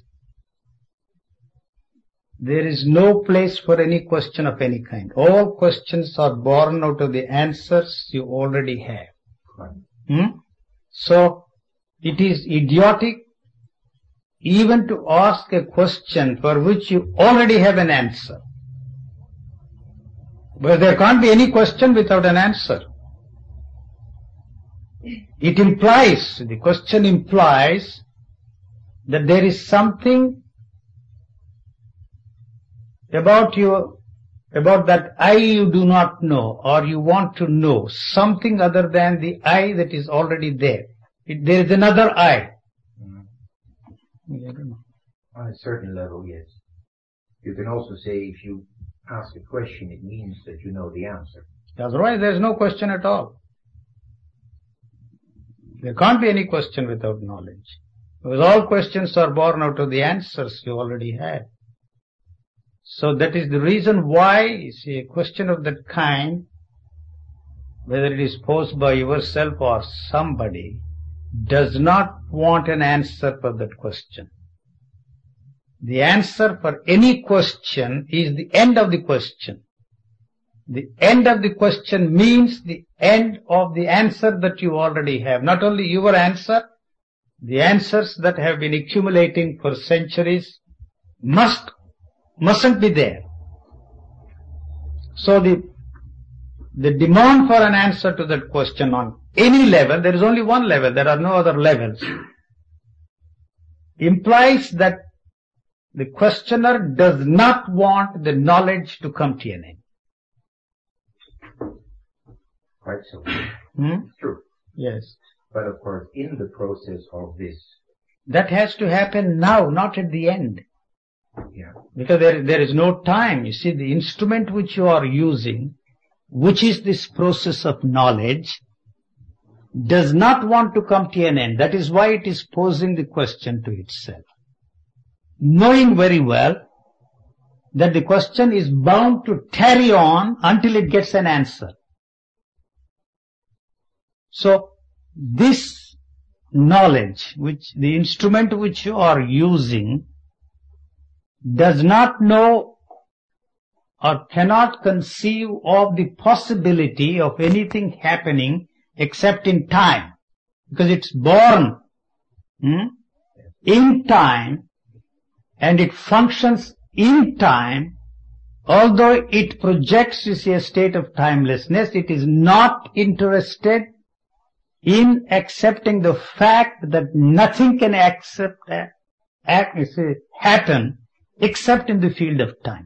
Speaker 1: there is no place for any question of any kind. All questions are born out of the answers you already have.
Speaker 6: Right.
Speaker 1: Hmm? So, it is idiotic even to ask a question for which you already have an answer. But there can't be any question without an answer. It implies, the question implies that there is something about you, about that I you do not know, or you want to know something other than the I that is already there. It, there is another I.
Speaker 6: Mm.
Speaker 1: I don't know.
Speaker 6: On a certain level, yes. You can also say if you ask a question, it means that you know the answer.
Speaker 1: Otherwise, there is no question at all. There can't be any question without knowledge. Because all questions are born out of the answers you already had. So that is the reason why, you see, a question of that kind, whether it is posed by yourself or somebody, does not want an answer for that question. The answer for any question is the end of the question. The end of the question means the end of the answer that you already have. Not only your answer, the answers that have been accumulating for centuries must, mustn't be there. So the, the demand for an answer to that question on any level, there is only one level, there are no other levels, implies that the questioner does not want the knowledge to come to an end.
Speaker 6: Quite so.
Speaker 1: Hmm?
Speaker 6: True.
Speaker 1: Yes.
Speaker 6: But of course, in the process of this,
Speaker 1: That has to happen now, not at the end.
Speaker 6: yeah,
Speaker 1: Because there, there is no time. You see, the instrument which you are using, which is this process of knowledge, does not want to come to an end. That is why it is posing the question to itself. Knowing very well that the question is bound to carry on until it gets an answer. So, this knowledge, which the instrument which you are using, does not know or cannot conceive of the possibility of anything happening except in time, because it's born hmm, in time and it functions in time. Although it projects, you see, a state of timelessness, it is not interested in accepting the fact that nothing can accept, act, you see, happen except in the field of time.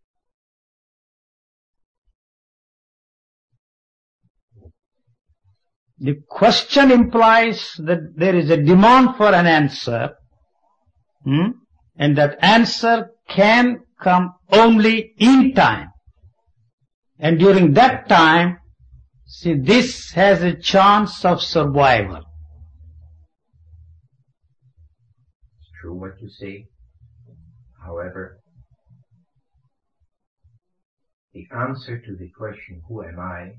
Speaker 1: The question implies that there is a demand for an answer, hmm, and that answer can come only in time. And during that time, see, this has a chance of survival.
Speaker 6: it's true what you say. However, the answer to the question, who am I,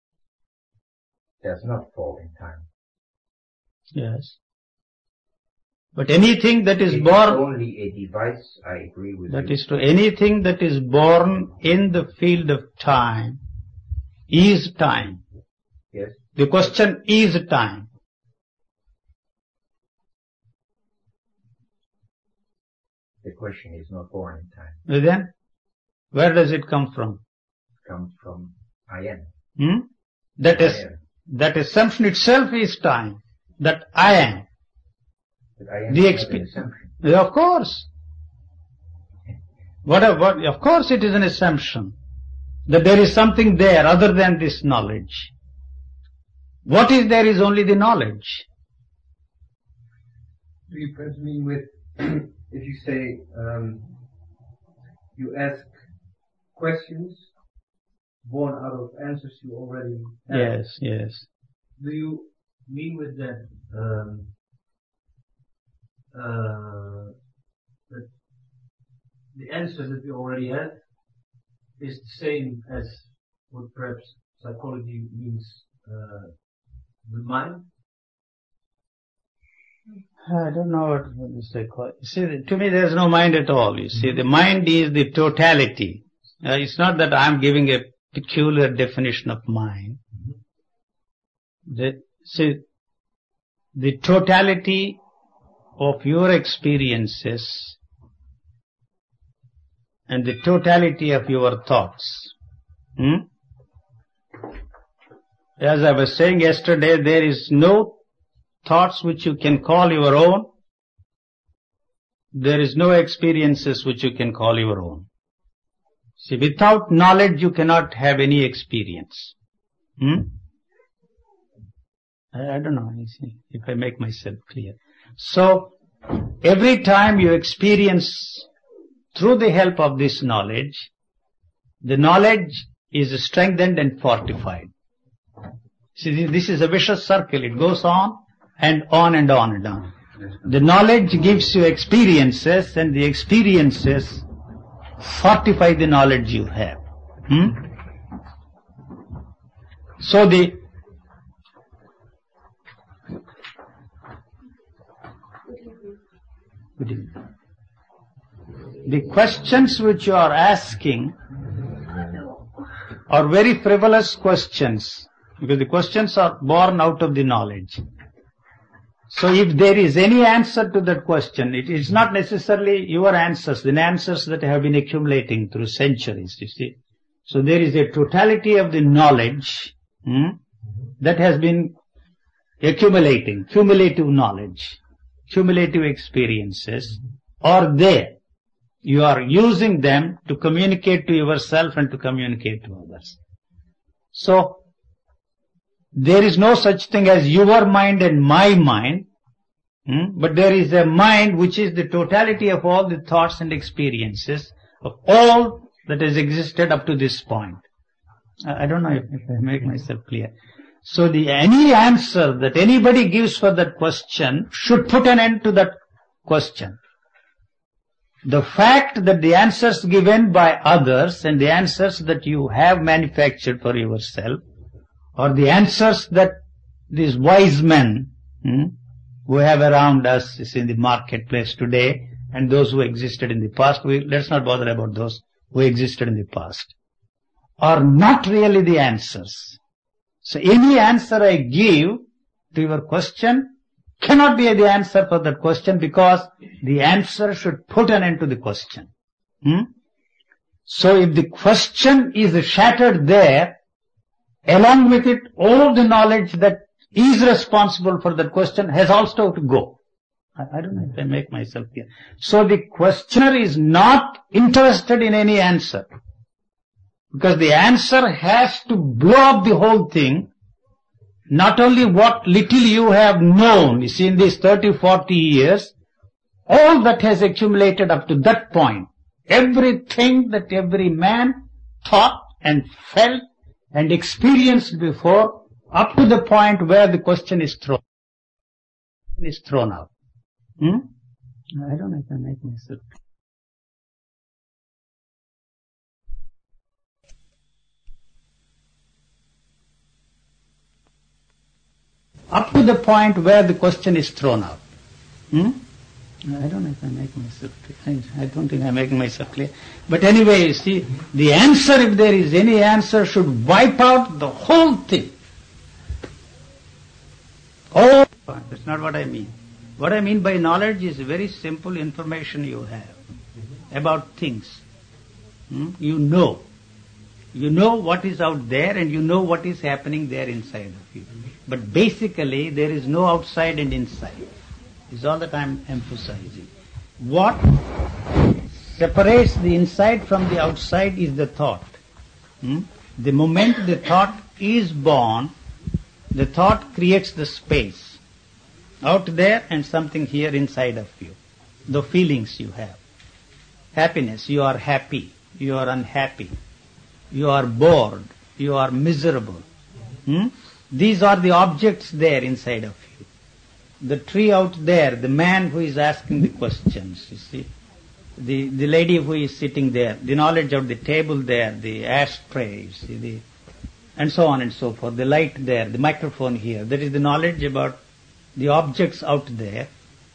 Speaker 6: does not fall in time.
Speaker 1: Yes. But anything that is
Speaker 6: It is
Speaker 1: born,
Speaker 6: only a device, I agree with
Speaker 1: that
Speaker 6: you.
Speaker 1: is to anything that is born in the field of time is time.
Speaker 6: Yes,
Speaker 1: The question is time.
Speaker 6: the question is not born in time.
Speaker 1: Well then, where does it come from?
Speaker 6: It comes from I am.
Speaker 1: Hmm? That
Speaker 6: I
Speaker 1: is,
Speaker 6: am.
Speaker 1: that assumption itself is time. That I am.
Speaker 6: But I am
Speaker 1: The
Speaker 6: not an
Speaker 1: experience.
Speaker 6: assumption.
Speaker 1: Yeah, of course. What, what, of course it is an assumption that there is something there other than this knowledge. What is there is only the knowledge.
Speaker 5: Do you perhaps mean with, if you say, um, you ask questions born out of answers you already have?
Speaker 1: Yes, yes.
Speaker 5: Do you mean with that, um, uh, that the answer that you already have is the same as what perhaps psychology means, uh, the mind?
Speaker 1: I don't know what you say. You see, to me there is no mind at all. You see, the mind is the totality. Uh, it's not that I'm giving a peculiar definition of mind. The, see, the totality of your experiences and the totality of your thoughts. Hmm? As I was saying yesterday, there is no thoughts which you can call your own. There is no experiences which you can call your own. See, without knowledge you cannot have any experience. Hmm? I, I don't know if I make myself clear. So, every time you experience through the help of this knowledge, the knowledge is strengthened and fortified. See, this is a vicious circle. It goes on and on and on and on. The knowledge gives you experiences, and the experiences fortify the knowledge you have. Hmm? So the the questions which you are asking are very frivolous questions, because the questions are born out of the knowledge. So if there is any answer to that question, it is not necessarily your answers, the answers that have been accumulating through centuries, you see. So there is a totality of the knowledge hmm, that has been accumulating, cumulative knowledge, cumulative experiences are there. You are using them to communicate to yourself and to communicate to others. So, there is no such thing as your mind and my mind, hmm? but there is a mind which is the totality of all the thoughts and experiences of all that has existed up to this point. I don't know if, if I make myself clear. So the any answer that anybody gives for that question should put an end to that question. The fact that the answers given by others and the answers that you have manufactured for yourself, or the answers that these wise men hmm, who have around us is in the marketplace today, and those who existed in the past, we, let's not bother about those who existed in the past, are not really the answers. So any answer I give to your question cannot be the answer for that question, because the answer should put an end to the question. Hmm? So if the question is shattered there, along with it, all the knowledge that is responsible for that question has also to go. I, I don't know if I make myself clear. So the questioner is not interested in any answer, because the answer has to blow up the whole thing. Not only what little you have known, you see, in these thirty, forty years, all that has accumulated up to that point, everything that every man thought and felt and experienced before, up to the point where the question is thrown, is thrown out. Hmm? I don't know if I make myself. Up to the point where the question is thrown out. Hmm? I don't know if I make myself clear. I don't think I'm making myself clear. But anyway, you see, the answer, if there is any answer, should wipe out the whole thing. Oh, that's not what I mean. What I mean by knowledge is very simple information you have about things. Hmm? You know. You know what is out there, and you know what is happening there inside of you. But basically, there is no outside and inside. Is all that I'm emphasizing. What separates the inside from the outside is the thought. Hmm? The moment the thought is born, the thought creates the space. Out there and something here inside of you. The feelings you have. Happiness, you are happy. You are unhappy. You are bored. You are miserable. Hmm? These are the objects there inside of you. The tree out there, the man who is asking the questions, you see. The, the lady who is sitting there, the knowledge of the table there, the ashtray, you see, the, and so on and so forth, the light there, the microphone here. That is the knowledge about the objects out there.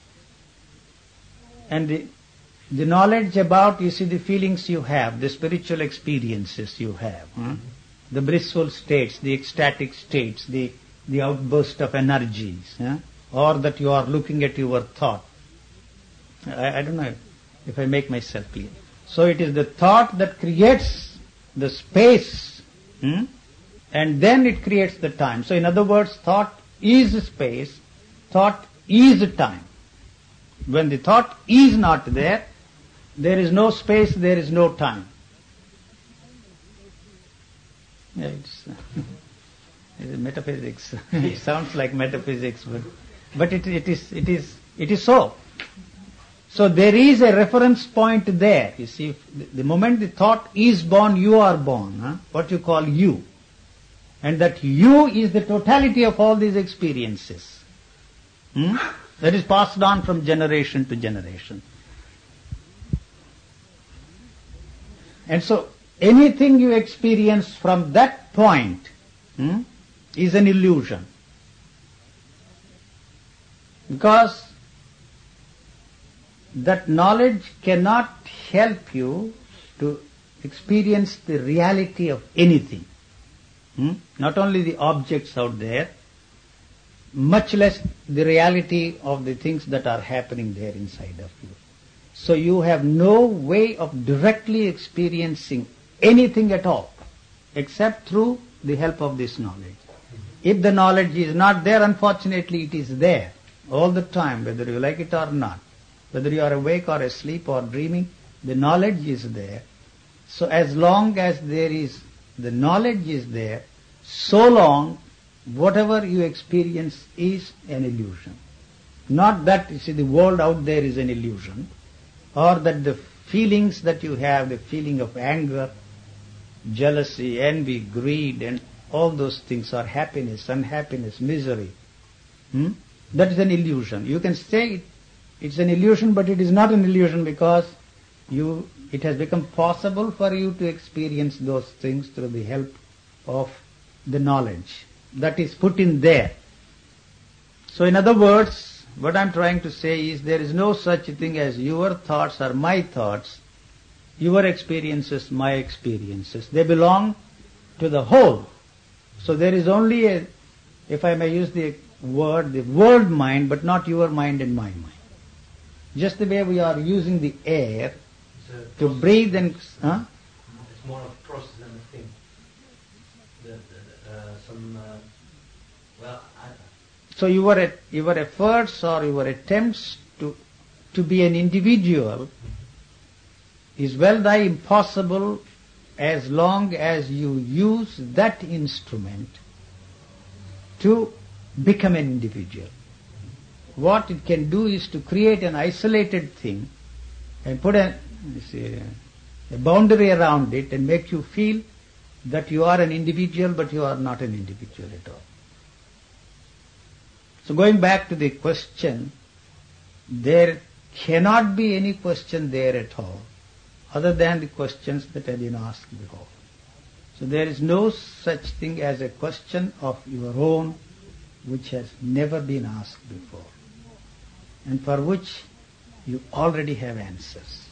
Speaker 1: And the, the knowledge about, you see, the feelings you have, the spiritual experiences you have. Huh? The blissful states, the ecstatic states, the, the outburst of energies, yeah? Or that you are looking at your thought. I, I don't know if, if I make myself clear. So it is the thought that creates the space, hmm? and then it creates the time. So in other words, thought is space, thought is time. When the thought is not there, there is no space, there is no time. Yeah, it's, uh, it's metaphysics. It sounds like metaphysics, but but it it is it is it is so. So there is a reference point there. You see, the, the moment the thought is born, you are born. Huh? What you call you, and that you is the totality of all these experiences. Hmm? That is passed on from generation to generation. And so anything you experience from that point hmm, is an illusion. Because that knowledge cannot help you to experience the reality of anything. Hmm? Not only the objects out there, much less the reality of the things that are happening there inside of you. So you have no way of directly experiencing anything at all, except through the help of this knowledge. If the knowledge is not there, unfortunately it is there all the time, whether you like it or not. Whether you are awake or asleep or dreaming, the knowledge is there. So as long as there is, the knowledge is there, so long whatever you experience is an illusion. Not that, you see, the world out there is an illusion, or that the feelings that you have, the feeling of anger, jealousy, envy, greed, and all those things are happiness, unhappiness, misery. Hmm? That is an illusion. You can say it, it's an illusion, but it is not an illusion because you, it has become possible for you to experience those things through the help of the knowledge that is put in there. So in other words, what I'm trying to say is there is no such thing as your thoughts or my thoughts, your experiences, my experiences. They belong to the whole. So there is only a, if I may use the word, the world mind, but not your mind and my mind. Just the way we are using the air to breathe and... Huh?
Speaker 5: It's more of a process than a thing. The, the, uh, some, uh, well, I,
Speaker 1: So your, your efforts or your attempts to, to be an individual is well nigh impossible as long as you use that instrument to become an individual. What it can do is to create an isolated thing and put a, say, a boundary around it and make you feel that you are an individual, but you are not an individual at all. So going back to the question, there cannot be any question there at all, other than the questions that have been asked before. So there is no such thing as a question of your own which has never been asked before, and for which you already have answers.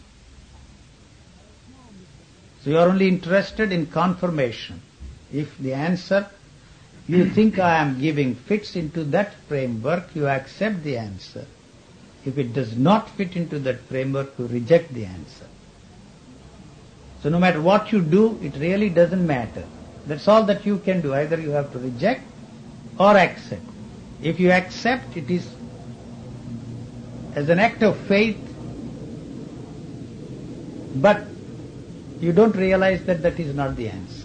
Speaker 1: So you are only interested in confirmation. If the answer you think I am giving fits into that framework, you accept the answer. If it does not fit into that framework, you reject the answer. So no matter what you do, it really doesn't matter. That's all that you can do. Either you have to reject or accept. If you accept, it is as an act of faith, but you don't realize that that is not the answer.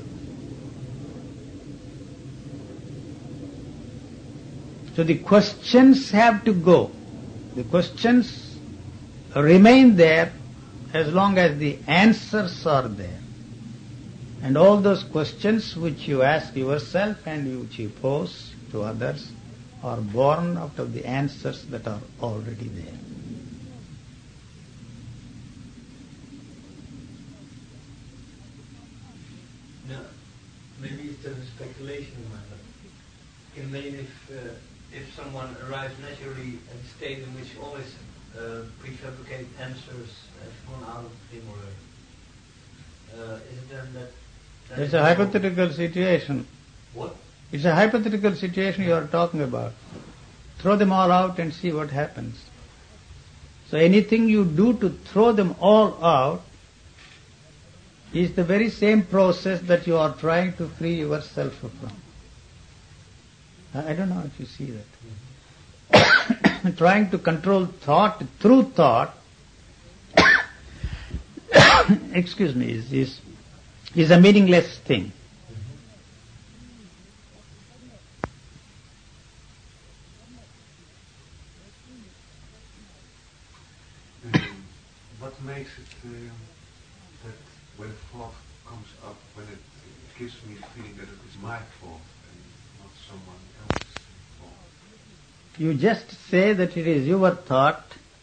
Speaker 1: So the questions have to go. The questions remain there as long as the answers are there. And all those questions which you ask yourself and which you pose to others are born out of the answers that are already there.
Speaker 5: No, maybe it's a speculation matter. Imagine if uh, if someone arrives naturally at a state in which all his uh, prefabricated answers have gone out of him or her. Uh, is it then that... that
Speaker 1: It's a hypothetical situation.
Speaker 5: What?
Speaker 1: It's a hypothetical situation you are talking about. Throw them all out and see what happens. So anything you do to throw them all out is the very same process that you are trying to free yourself from. I don't know if you see that. Trying to control thought through thought, excuse me, is, is, is a meaningless thing.
Speaker 7: what makes it um, that when thought comes up, when it, it gives me the feeling that it is my fault and not someone else's fault?
Speaker 1: You just say that it is your thought,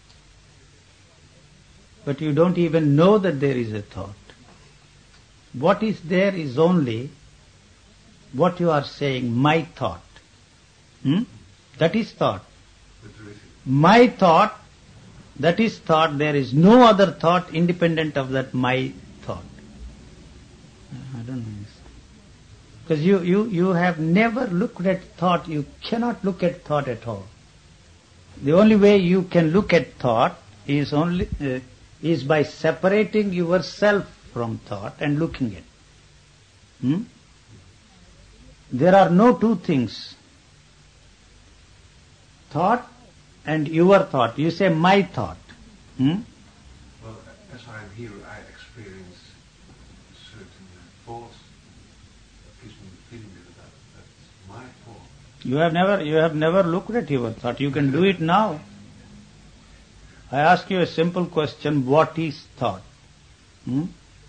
Speaker 1: but you don't even know that there is a thought. What is there is only what you are saying, my thought. Hmm? That is thought. My thought, that is thought. There is no other thought independent of that my thought. I don't know. Because you, you, you have never looked at thought. You cannot look at thought at all. The only way you can look at thought is only uh, is by separating yourself from thought and looking at it. Hmm? There are no two things. Thought and your thought. You say my thought. Hmm?
Speaker 7: Well, as I'm here, I experience certain thoughts that gives me the feeling that that, that's my fault.
Speaker 1: You have never, you have never looked at your thought. You can do it now. I ask you a simple question. What is thought? Hmm?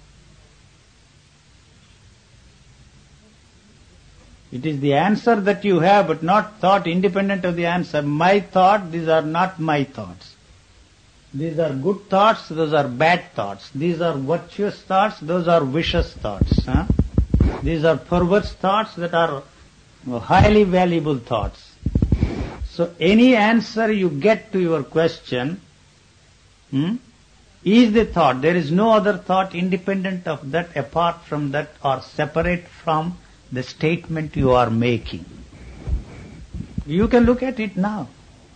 Speaker 1: It is the answer that you have, but not thought independent of the answer. My thought, these are not my thoughts. These are good thoughts, those are bad thoughts. These are virtuous thoughts, those are vicious thoughts. Huh? These are perverse thoughts that are highly valuable thoughts. So any answer you get to your question hmm, is the thought. There is no other thought independent of that, apart from that, or separate from the statement you are making. You can look at it now.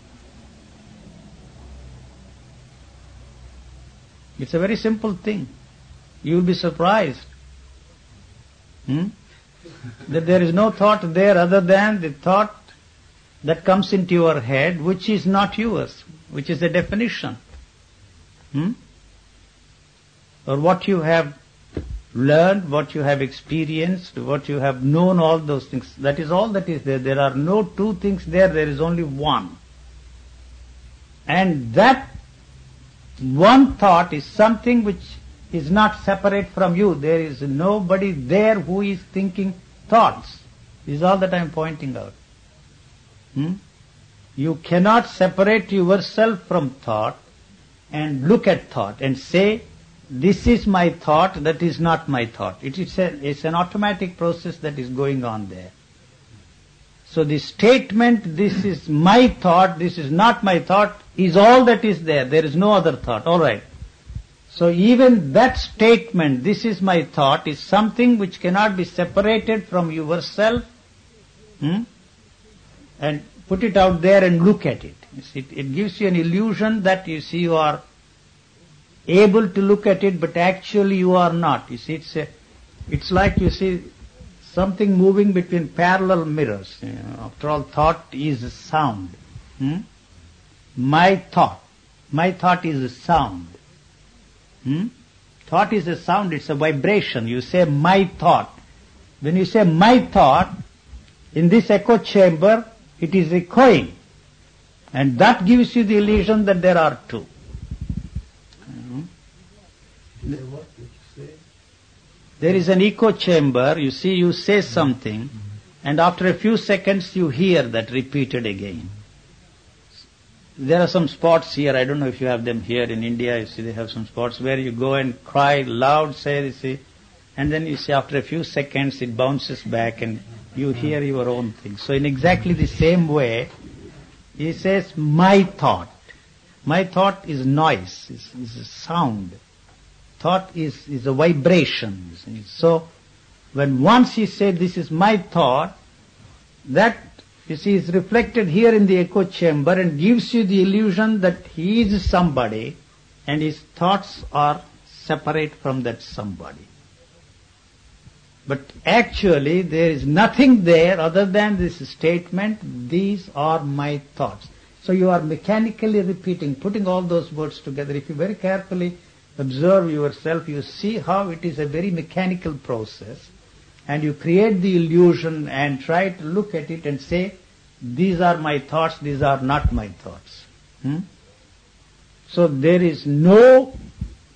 Speaker 1: It's a very simple thing. You will be surprised hmm? that there is no thought there other than the thought that comes into your head, which is not yours, which is the definition. Hmm? Or what you have learned, what you have experienced, what you have known, all those things. That is all that is there. There are no two things there, there is only one. And that one thought is something which is not separate from you. There is nobody there who is thinking thoughts. This is all that I am pointing out. Hmm? You cannot separate yourself from thought and look at thought and say, this is my thought, that is not my thought. It is a, it's an automatic process that is going on there. So the statement, this is my thought, this is not my thought, is all that is there. There is no other thought. All right. So even that statement, this is my thought, is something which cannot be separated from yourself. Hmm? And put it out there and look at it. It, it gives you an illusion that you see you are able to look at it, but actually you are not. You see, it's a, it's like you see something moving between parallel mirrors. You know, after all, thought is a sound. Hmm? My thought. My thought is a sound. Hmm? Thought is a sound, it's a vibration. You say my thought. When you say my thought, in this echo chamber, it is echoing. And that gives you the illusion that there are two.
Speaker 3: What did you say?
Speaker 1: There is an echo chamber, you see, you say something, and after a few seconds you hear that repeated again. There are some spots here, I don't know if you have them here in India, you see they have some spots where you go and cry loud, say, you see, and then you see after a few seconds it bounces back and you hear your own thing. So in exactly the same way, he says, my thought. My thought is noise, is, is a sound. Thought is, is a vibration. So, when once he said, this is my thought, that, you see, is reflected here in the echo chamber and gives you the illusion that he is somebody and his thoughts are separate from that somebody. But actually, there is nothing there other than this statement, these are my thoughts. So you are mechanically repeating, putting all those words together. If you very carefully observe yourself, you see how it is a very mechanical process, and you create the illusion and try to look at it and say, these are my thoughts, these are not my thoughts. Hmm? So there is no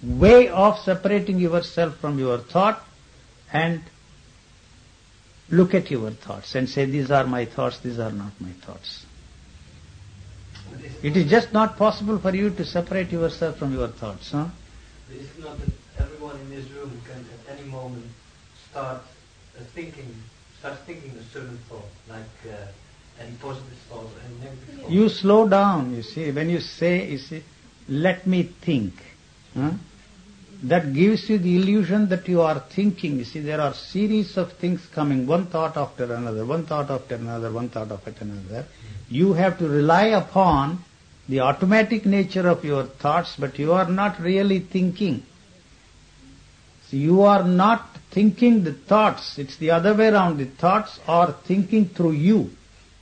Speaker 1: way of separating yourself from your thought and look at your thoughts and say, these are my thoughts, these are not my thoughts. It is just not possible for you to separate yourself from your thoughts. Huh?
Speaker 5: Is it not that everyone in this room can at any moment start uh, thinking, start thinking a certain thought, like uh, any positive thought or any negative thought?
Speaker 1: You slow down, you see. When you say, you see, let me think, huh? That gives you the illusion that you are thinking. You see, there are series of things coming, one thought after another, one thought after another, one thought after another. You have to rely upon the automatic nature of your thoughts, but you are not really thinking. So you are not thinking the thoughts. It's the other way around. The thoughts are thinking through you.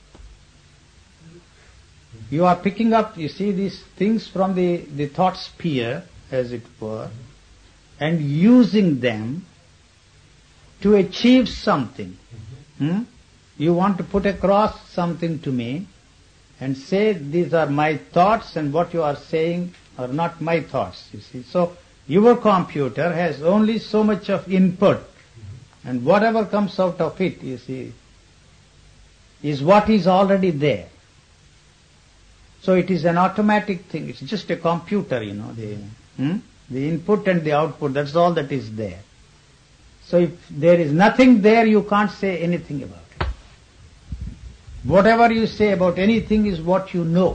Speaker 1: You are picking up, you see, these things from the, the thought sphere, as it were, and using them to achieve something. Hmm? You want to put across something to me and say, these are my thoughts, and what you are saying are not my thoughts, you see. So your computer has only so much of input, and whatever comes out of it, you see, is what is already there. So it is an automatic thing. It's just a computer, you know, the, hmm? the input and the output, that's all that is there. So if there is nothing there, you can't say anything about it. Whatever you say about anything is what you know.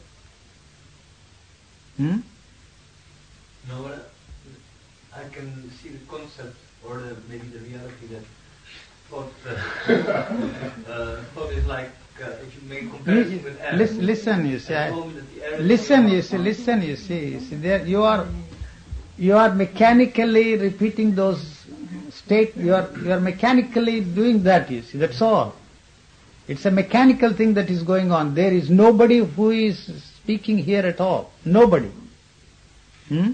Speaker 1: Hmm?
Speaker 5: No, uh, I can see the concept, or the, maybe the reality that thought, uh, uh, thought is like, uh, if you make comparison with air.
Speaker 1: Listen, listen, you see. I,
Speaker 5: the moment that the air is
Speaker 1: listen,
Speaker 5: going
Speaker 1: you
Speaker 5: up,
Speaker 1: see. Listen, you see. You see. There, you are, you are mechanically repeating those state. You are, you are mechanically doing that. You see. That's all. It's a mechanical thing that is going on. There is nobody who is speaking here at all. Nobody. Hmm?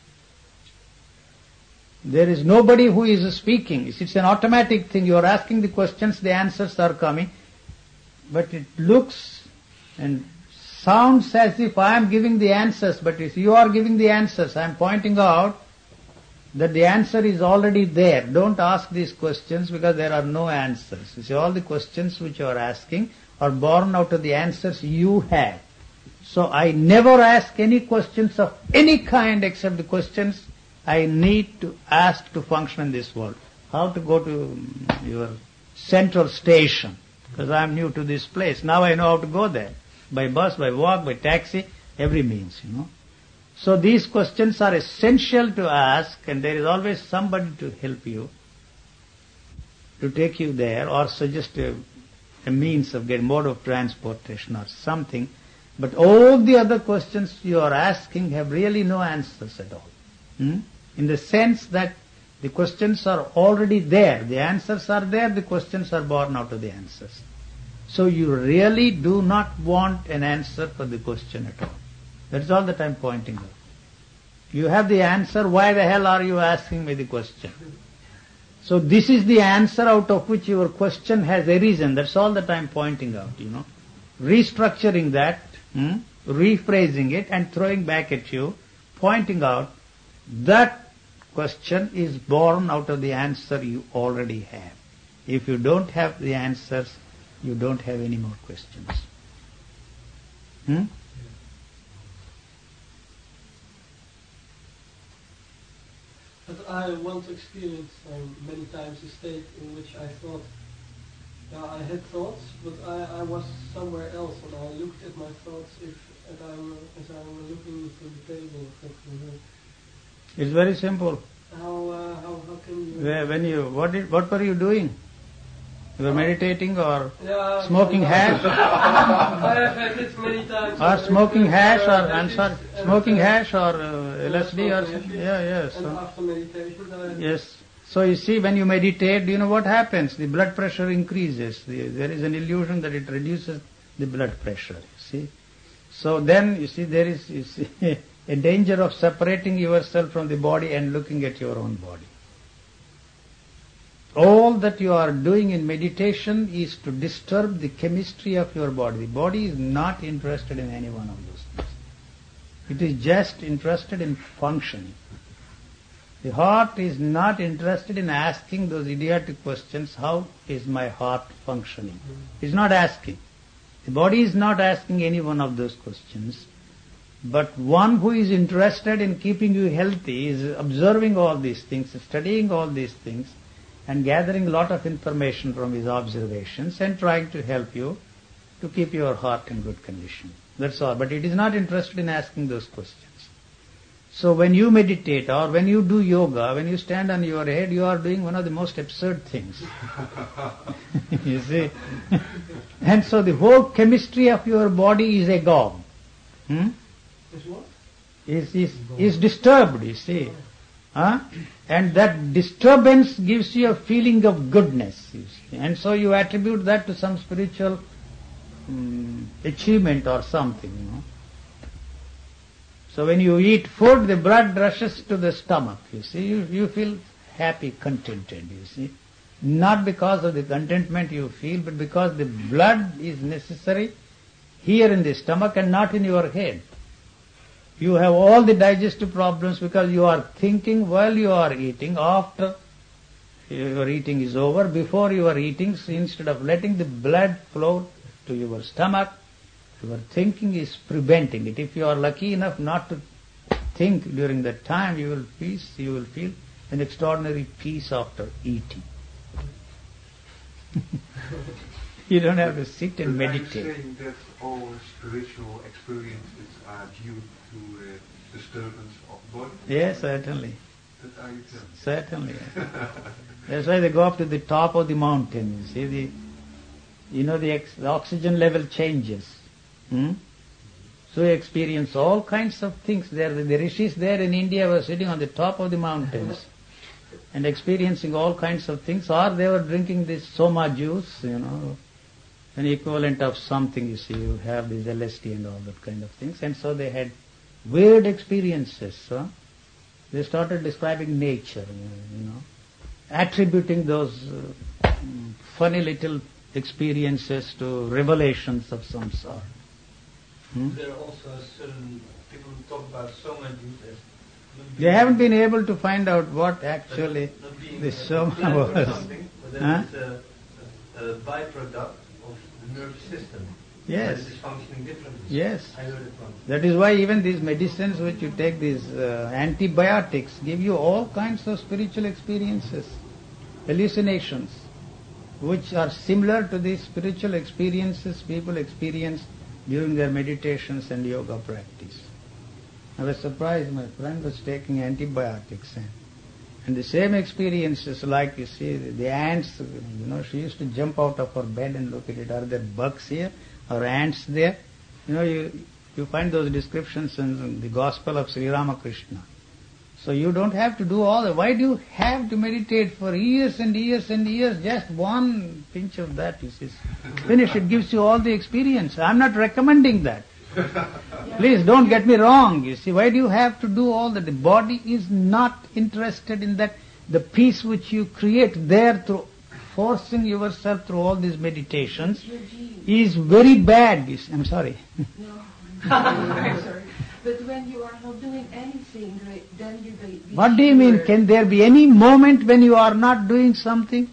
Speaker 1: There is nobody who is speaking. It's an automatic thing. You are asking the questions, the answers are coming. But it looks and sounds as if I am giving the answers, but if you are giving the answers, I am pointing out that the answer is already there. Don't ask these questions because there are no answers. You see, all the questions which you are asking are born out of the answers you have. So I never ask any questions of any kind except the questions I need to ask to function in this world. How to go to your central station, because I am new to this place. Now I know how to go there. By bus, by walk, by taxi, every means, you know. So these questions are essential to ask, and there is always somebody to help you, to take you there, or suggest a, a means of getting mode of transportation or something. But all the other questions you are asking have really no answers at all. Hmm? In the sense that the questions are already there. The answers are there, the questions are born out of the answers. So you really do not want an answer for the question at all. That's all that I'm pointing out. You have the answer, why the hell are you asking me the question? So this is the answer out of which your question has arisen. That's all that I'm pointing out, you know. Restructuring that, hmm, rephrasing it and throwing back at you, pointing out that question is born out of the answer you already have. If you don't have the answers, you don't have any more questions. Hmm?
Speaker 8: But I once experienced um, many times a state in which I thought, yeah, I had thoughts, but I, I was somewhere else, and I looked at my thoughts if, as, I were, as I were looking through the table.
Speaker 1: It's very simple.
Speaker 8: How, uh, how, how can you...
Speaker 1: Where, when you, what did, what were you doing? You were meditating or
Speaker 8: yeah,
Speaker 1: smoking hash?
Speaker 8: I have had it many times.
Speaker 1: Or smoking hash, or,
Speaker 8: uh,
Speaker 1: I'm sorry, smoking hash or uh, L S D or something? Yeah, yes.
Speaker 8: And
Speaker 1: So,
Speaker 8: after meditation, I...
Speaker 1: yes. So you see, when you meditate, do you know what happens? The blood pressure increases. The, there is an illusion that it reduces the blood pressure, you see. So then, you see, there is you see, a danger of separating yourself from the body and looking at your own body. All that you are doing in meditation is to disturb the chemistry of your body. The body is not interested in any one of those things. It is just interested in functioning. The heart is not interested in asking those idiotic questions, how is my heart functioning? It's not asking. The body is not asking any one of those questions. But one who is interested in keeping you healthy is observing all these things, studying all these things, and gathering a lot of information from his observations and trying to help you to keep your heart in good condition. That's all. But it is not interested in asking those questions. So when you meditate or when you do yoga, when you stand on your head, you are doing one of the most absurd things. You see? And so the whole chemistry of your body is agog. Hmm?
Speaker 8: Is what?
Speaker 1: Is, is, is disturbed, you see. Huh? And that disturbance gives you a feeling of goodness, you see. And so you attribute that to some spiritual um, achievement or something, you know. So when you eat food, the blood rushes to the stomach, you see. You, you feel happy, contented, you see. Not because of the contentment you feel, but because the blood is necessary here in the stomach and not in your head. You have all the digestive problems because you are thinking while you are eating, after your eating is over, before you are eating, so instead of letting the blood flow to your stomach, your thinking is preventing it. If you are lucky enough not to think during that time, you will peace, you will feel an extraordinary peace after eating. You don't have to sit and
Speaker 7: But
Speaker 1: meditate.
Speaker 7: Are you saying that all spiritual experiences are due to uh, disturbance of body?
Speaker 1: Yes, certainly.
Speaker 7: That are you telling?
Speaker 1: Certainly. That's why they go up to the top of the mountain. You see, the, you know, the, ex- the oxygen level changes. Hmm? So you experience all kinds of things there. The, the rishis there in India were sitting on the top of the mountains and experiencing all kinds of things, or they were drinking this soma juice, you know, an equivalent of something, you see, you have this L S D and all that kind of things. And so they had weird experiences. So they started describing nature, you know, attributing those uh, funny little experiences to revelations of some sort. Hmm?
Speaker 5: There are also certain people who talk about soma juice as not
Speaker 1: They haven't been able to find out what actually
Speaker 5: not being
Speaker 1: the
Speaker 5: a
Speaker 1: soma
Speaker 5: plant or
Speaker 1: was.
Speaker 5: something, but that
Speaker 1: Huh?
Speaker 5: it's a, a, a byproduct of the nervous system.
Speaker 1: Yes.
Speaker 5: That it is functioning differently.
Speaker 1: Yes.
Speaker 5: I heard it once.
Speaker 1: That is why even these medicines which you take, these uh, antibiotics, give you all kinds of spiritual experiences, hallucinations, which are similar to the spiritual experiences people experience during their meditations and yoga practice. I was surprised, my friend was taking antibiotics and, and the same experiences, like you see, the, the ants, you know, she used to jump out of her bed and look at it, are there bugs here or ants there? You know, you, you find those descriptions in the Gospel of Sri Ramakrishna. So you don't have to do all that. Why do you have to meditate for years and years and years? Just one pinch of that, you see. Finish, it gives you all the experience. I'm not recommending that. Please don't get me wrong, you see. Why do you have to do all that? The body is not interested in that. The peace which you create there through forcing yourself through all these meditations is very bad. You see. I'm sorry.
Speaker 2: No, I'm sorry. But when you are not doing anything, right, then you be
Speaker 1: What do you mean? Can there be any moment when you are not doing something?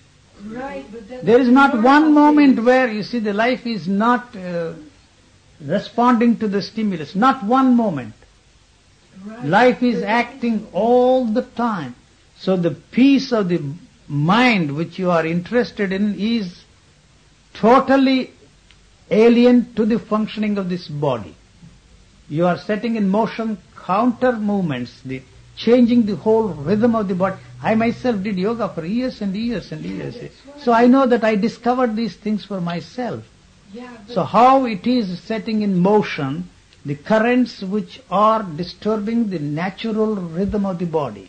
Speaker 2: Right, but then
Speaker 1: There is not one moment
Speaker 2: things.
Speaker 1: where, you see, the life is not uh, responding to the stimulus. Not one moment.
Speaker 2: Right.
Speaker 1: Life is
Speaker 2: But
Speaker 1: acting all the time. So the peace of the mind which you are interested in is totally alien to the functioning of this body. You are setting in motion counter movements, the changing the whole rhythm of the body. I myself did yoga for years and years and years. So I know that I discovered these things for myself.
Speaker 2: Yeah, but
Speaker 1: So how it is setting in motion the currents which are disturbing the natural rhythm of the body.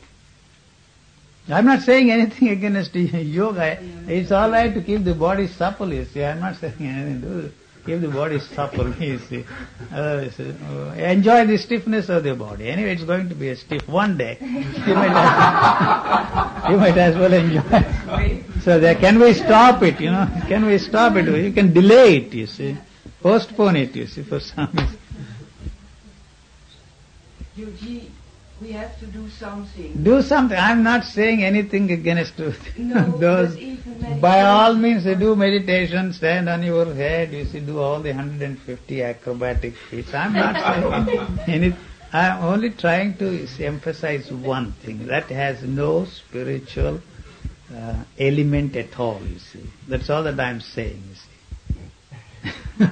Speaker 1: I'm not saying anything against yoga. It's all right to keep the body supple, you see. I'm not saying anything to keep the body supple, you see. Otherwise, uh, enjoy the stiffness of the body. Anyway, it's going to be a stiff one day. You might as, you might as well enjoy it. So there, can we stop it, you know? Can we stop it? You can delay it, you see. Postpone it, you see, for some reason.
Speaker 2: Yogi, we have to do something.
Speaker 1: Do something. I'm not saying anything against
Speaker 2: No,
Speaker 1: those.
Speaker 2: but even
Speaker 1: By all
Speaker 2: meditation-
Speaker 1: means, you do meditation, stand on your head, you see, do all the one hundred fifty acrobatic feats. I'm not saying anything. I'm only trying to emphasize one thing. That has no spiritual uh, element at all, you see. That's all that I'm saying, you see.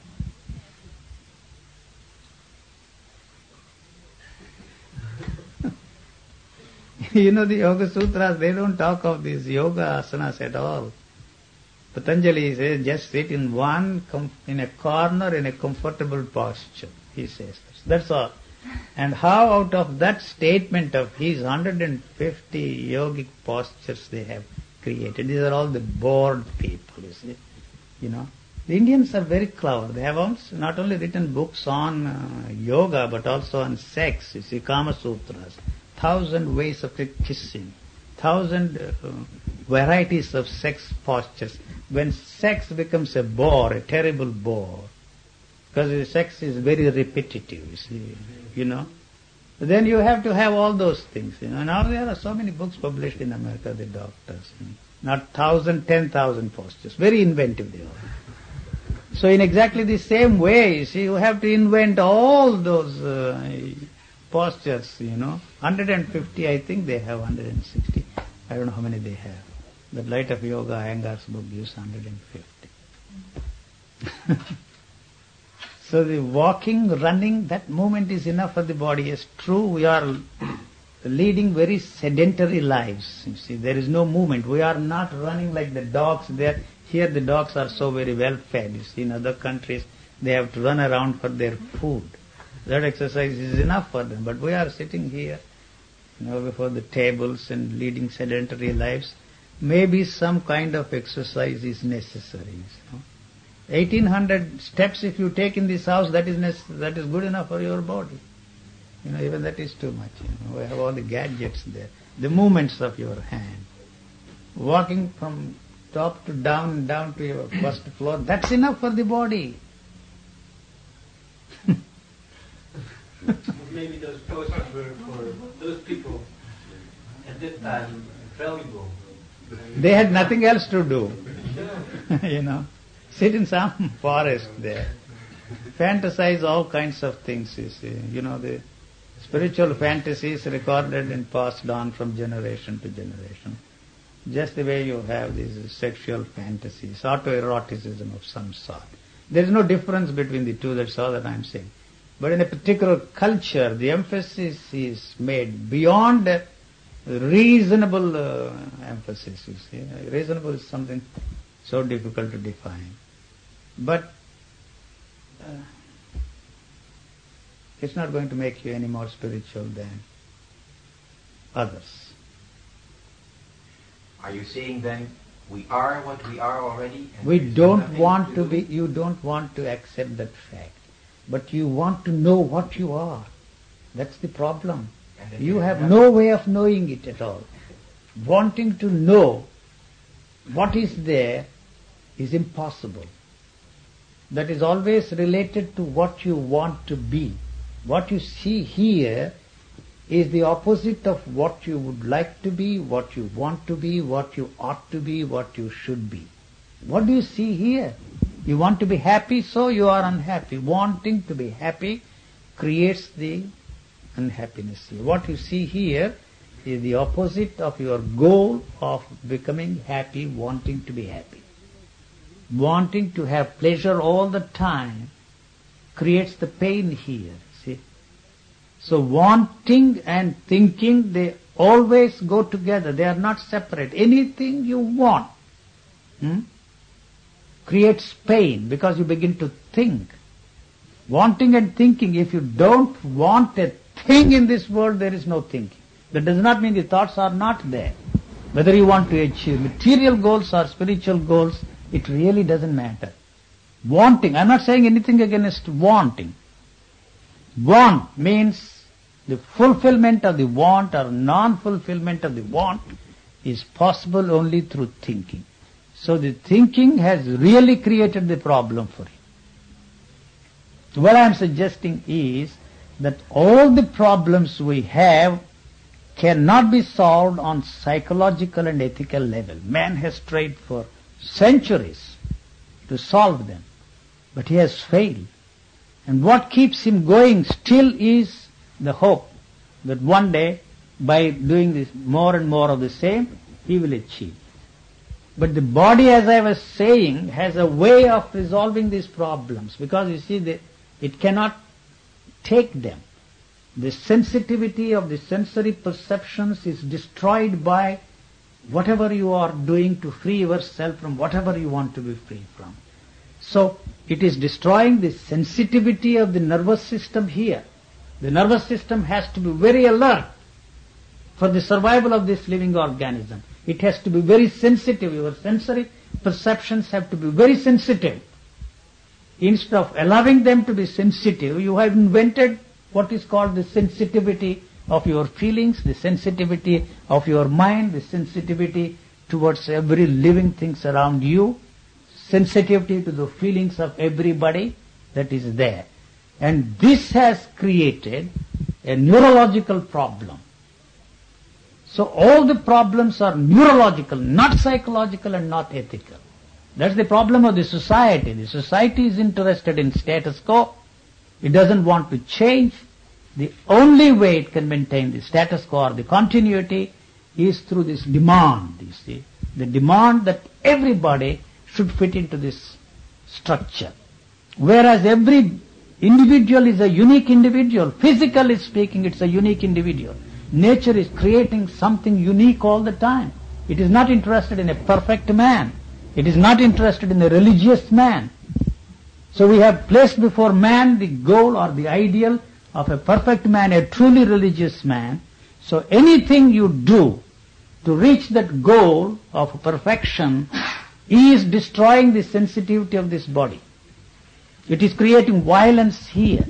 Speaker 1: You know, the Yoga Sutras, they don't talk of these yoga asanas at all. Patanjali says, just sit in one, com- in a corner in a comfortable posture, he says. That's all. And how out of that statement of his one hundred fifty yogic postures they have created, these are all the bored people, you see. You know, the Indians are very clever. They have also not only written books on uh, yoga, but also on sex, you see, Kama Sutras. Thousand ways of kissing, thousand uh, varieties of sex postures. When sex becomes a bore, a terrible bore, because the sex is very repetitive, you see, you know, then you have to have all those things. You know. Now there are so many books published in America, the doctors, you know, not thousand, ten thousand postures, very inventive they are. So in exactly the same way, you see, you have to invent all those uh, postures, you know. one hundred fifty, I think they have one hundred sixty. I don't know how many they have. The Light of Yoga, Iyengar's book gives one hundred fifty. So the walking, running, that movement is enough for the body. Yes, true, we are leading very sedentary lives. You see, there is no movement. We are not running like the dogs there. Here the dogs are so very well fed. You see, in other countries, they have to run around for their food. That exercise is enough for them. But we are sitting here, you know, before the tables and leading sedentary lives. Maybe some kind of exercise is necessary. You know. eighteen hundred steps if you take in this house, that is nec- that is good enough for your body. You know, even that is too much. You know. We have all the gadgets there. The movements of your hand. Walking from top to down, down to your first floor, that's enough for the body.
Speaker 5: Maybe those posters were for those people at that time valuable.
Speaker 1: They had nothing else to do. You know, sit in some forest there, fantasize all kinds of things, you see. You know, the spiritual fantasies recorded and passed on from generation to generation. Just the way you have these sexual fantasies, autoeroticism of some sort. There is no difference between the two, that's all that I am saying. But in a particular culture, the emphasis is made beyond a reasonable uh, emphasis, you see. Reasonable is something so difficult to define. But uh, it's not going to make you any more spiritual than others.
Speaker 6: Are you saying then we are what we are already? And
Speaker 1: We
Speaker 6: there's
Speaker 1: don't
Speaker 6: nothing
Speaker 1: want to
Speaker 6: do?
Speaker 1: be, you don't want to accept that fact. But you want to know what you are. That's the problem.
Speaker 6: And then
Speaker 1: You
Speaker 6: there's
Speaker 1: have
Speaker 6: nothing-
Speaker 1: no way of knowing it at all. Wanting to know what is there is impossible. That is always related to what you want to be. What you see here is the opposite of what you would like to be, what you want to be, what you ought to be, what you should be. What do you see here? You want to be happy, so you are unhappy. Wanting to be happy creates the unhappiness here. What you see here is the opposite of your goal of becoming happy, wanting to be happy. Wanting to have pleasure all the time creates the pain here, see. So wanting and thinking, they always go together. They are not separate. Anything you want hmm, creates pain because you begin to think. Wanting and thinking, if you don't want a thing in this world, there is no thinking. That does not mean the thoughts are not there. Whether you want to achieve material goals or spiritual goals, it really doesn't matter. Wanting, I'm not saying anything against wanting. Want means the fulfillment of the want or non-fulfillment of the want is possible only through thinking. So the thinking has really created the problem for you. What I am suggesting is that all the problems we have cannot be solved on psychological and ethical level. Man has tried for centuries to solve them, but he has failed. And what keeps him going still is the hope that one day, by doing this more and more of the same, he will achieve. But the body, as I was saying, has a way of resolving these problems, because you see, the, it cannot take them. The sensitivity of the sensory perceptions is destroyed by whatever you are doing to free yourself from whatever you want to be free from. So it is destroying the sensitivity of the nervous system here. The nervous system has to be very alert for the survival of this living organism. It has to be very sensitive. Your sensory perceptions have to be very sensitive. Instead of allowing them to be sensitive, you have invented what is called the sensitivity of your feelings, the sensitivity of your mind, the sensitivity towards every living things around you, sensitivity to the feelings of everybody that is there. And this has created a neurological problem. So all the problems are neurological, not psychological and not ethical. That's the problem of the society. The society is interested in status quo. It doesn't want to change. The only way it can maintain the status quo or the continuity is through this demand, you see. The demand that everybody should fit into this structure. Whereas every individual is a unique individual. Physically speaking, it's a unique individual. Nature is creating something unique all the time. It is not interested in a perfect man. It is not interested in a religious man. So we have placed before man the goal or the ideal of a perfect man, a truly religious man. So anything you do to reach that goal of perfection is destroying the sensitivity of this body. It is creating violence here.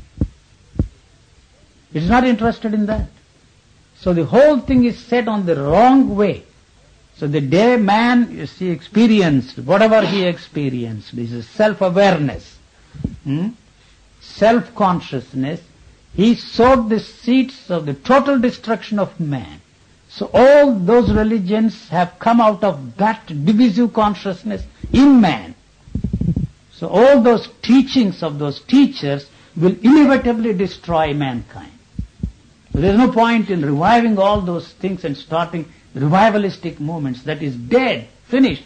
Speaker 1: It is not interested in that. So the whole thing is set on the wrong way. So the day man, you see, experienced whatever he experienced, this is self-awareness, hmm? self-consciousness, he sowed the seeds of the total destruction of man. So all those religions have come out of that divisive consciousness in man. So all those teachings of those teachers will inevitably destroy mankind. So there is no point in reviving all those things and starting revivalistic movements. That is dead, finished.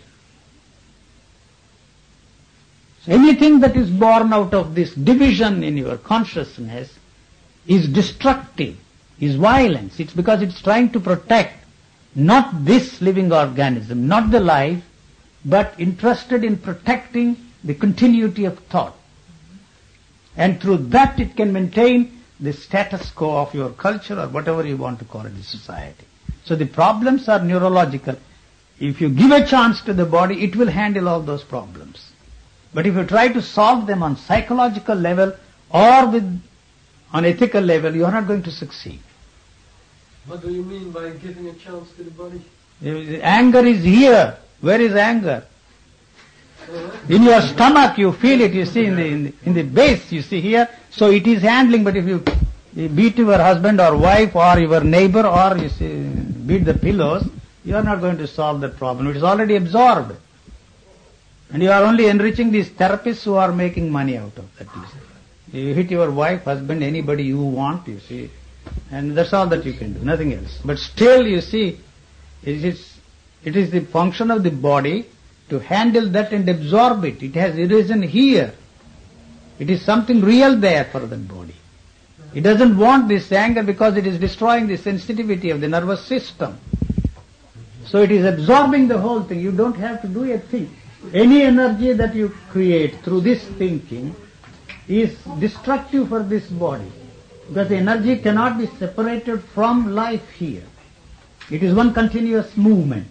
Speaker 1: So anything that is born out of this division in your consciousness is destructive, is violence. It's because it's trying to protect not this living organism, not the life, but interested in protecting the continuity of thought. And through that it can maintain the status quo of your culture or whatever you want to call it, the society. So the problems are neurological. If you give a chance to the body, it will handle all those problems. But if you try to solve them on psychological level or with on ethical level, you are not going to succeed.
Speaker 8: What do you mean by giving a chance to the body?
Speaker 1: Anger is here. Where is anger? In your stomach you feel it, you see in the, in the, in the base, you see here. So it is handling, but if you, you beat your husband or wife or your neighbor or you see, beat the pillows, you are not going to solve that problem. It is already absorbed. And you are only enriching these therapists who are making money out of that. You see. You hit your wife, husband, anybody you want, you see. And that's all that you can do, nothing else. But still, you see, it is, it is the function of the body to handle that and absorb it. It has arisen here. It is something real there for the body. It doesn't want this anger because it is destroying the sensitivity of the nervous system. So it is absorbing the whole thing. You don't have to do a thing. Any energy that you create through this thinking is destructive for this body. Because the energy cannot be separated from life here. It is one continuous movement.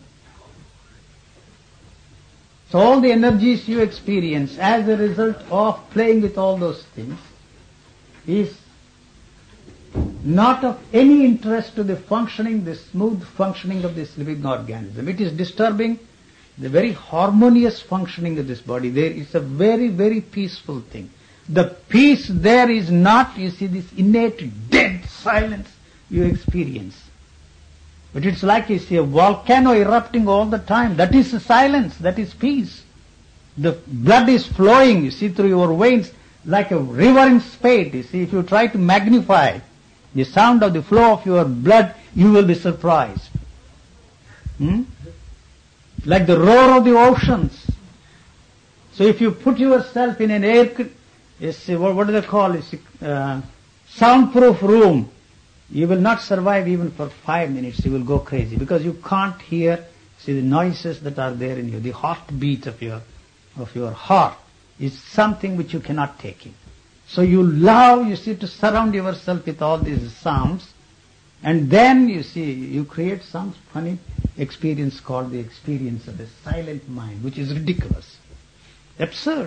Speaker 1: So all the energies you experience as a result of playing with all those things is not of any interest to the functioning, the smooth functioning of this living organism. It is disturbing the very harmonious functioning of this body. There is a very, very peaceful thing. The peace there is not, you see, this innate dead silence you experience. But it's like, you see, a volcano erupting all the time. That is silence, that is peace. The blood is flowing, you see, through your veins like a river in Spate. You see, if you try to magnify the sound of the flow of your blood, you will be surprised. Hmm? Like the roar of the oceans. So if you put yourself in an air, yes, what, what do they call it, uh, soundproof room, you will not survive even for five minutes. You will go crazy because you can't hear, see, the noises that are there in you. The heartbeat of your of your heart is something which you cannot take in. So you love, you see, to surround yourself with all these sounds, and then you see you create some funny experience called the experience of a silent mind, which is ridiculous, absurd.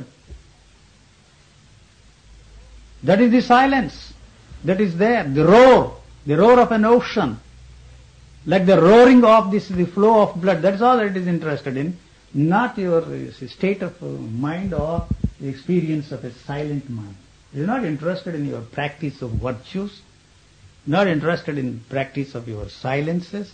Speaker 1: That is the silence that is there, the roar, the roar of an ocean, like the roaring of this, the flow of blood. That's all that it is interested in, not your state of mind or the experience of a silent mind. It is not interested in your practice of virtues, not interested in practice of your silences.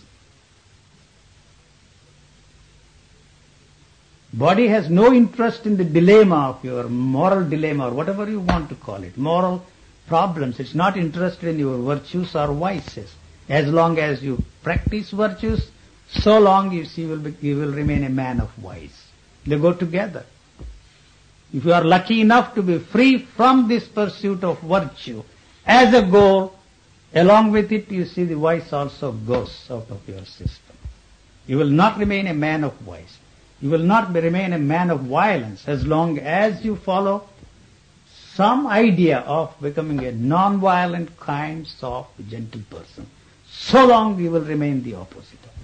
Speaker 1: Body has no interest in the dilemma of your moral dilemma, or whatever you want to call it, moral problems. It's not interested in your virtues or vices. As long as you practice virtues, so long you see you will, be, you will remain a man of vice. They go together. If you are lucky enough to be free from this pursuit of virtue as a goal, along with it you see the vice also goes out of your system. You will not remain a man of vice. You will not be, remain a man of violence as long as you follow some idea of becoming a non-violent, kind, soft, gentle person. So long you will remain the opposite of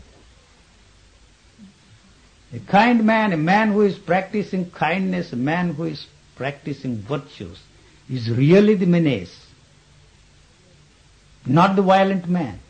Speaker 1: it. A kind man, a man who is practicing kindness, a man who is practicing virtues, is really the menace, not the violent man.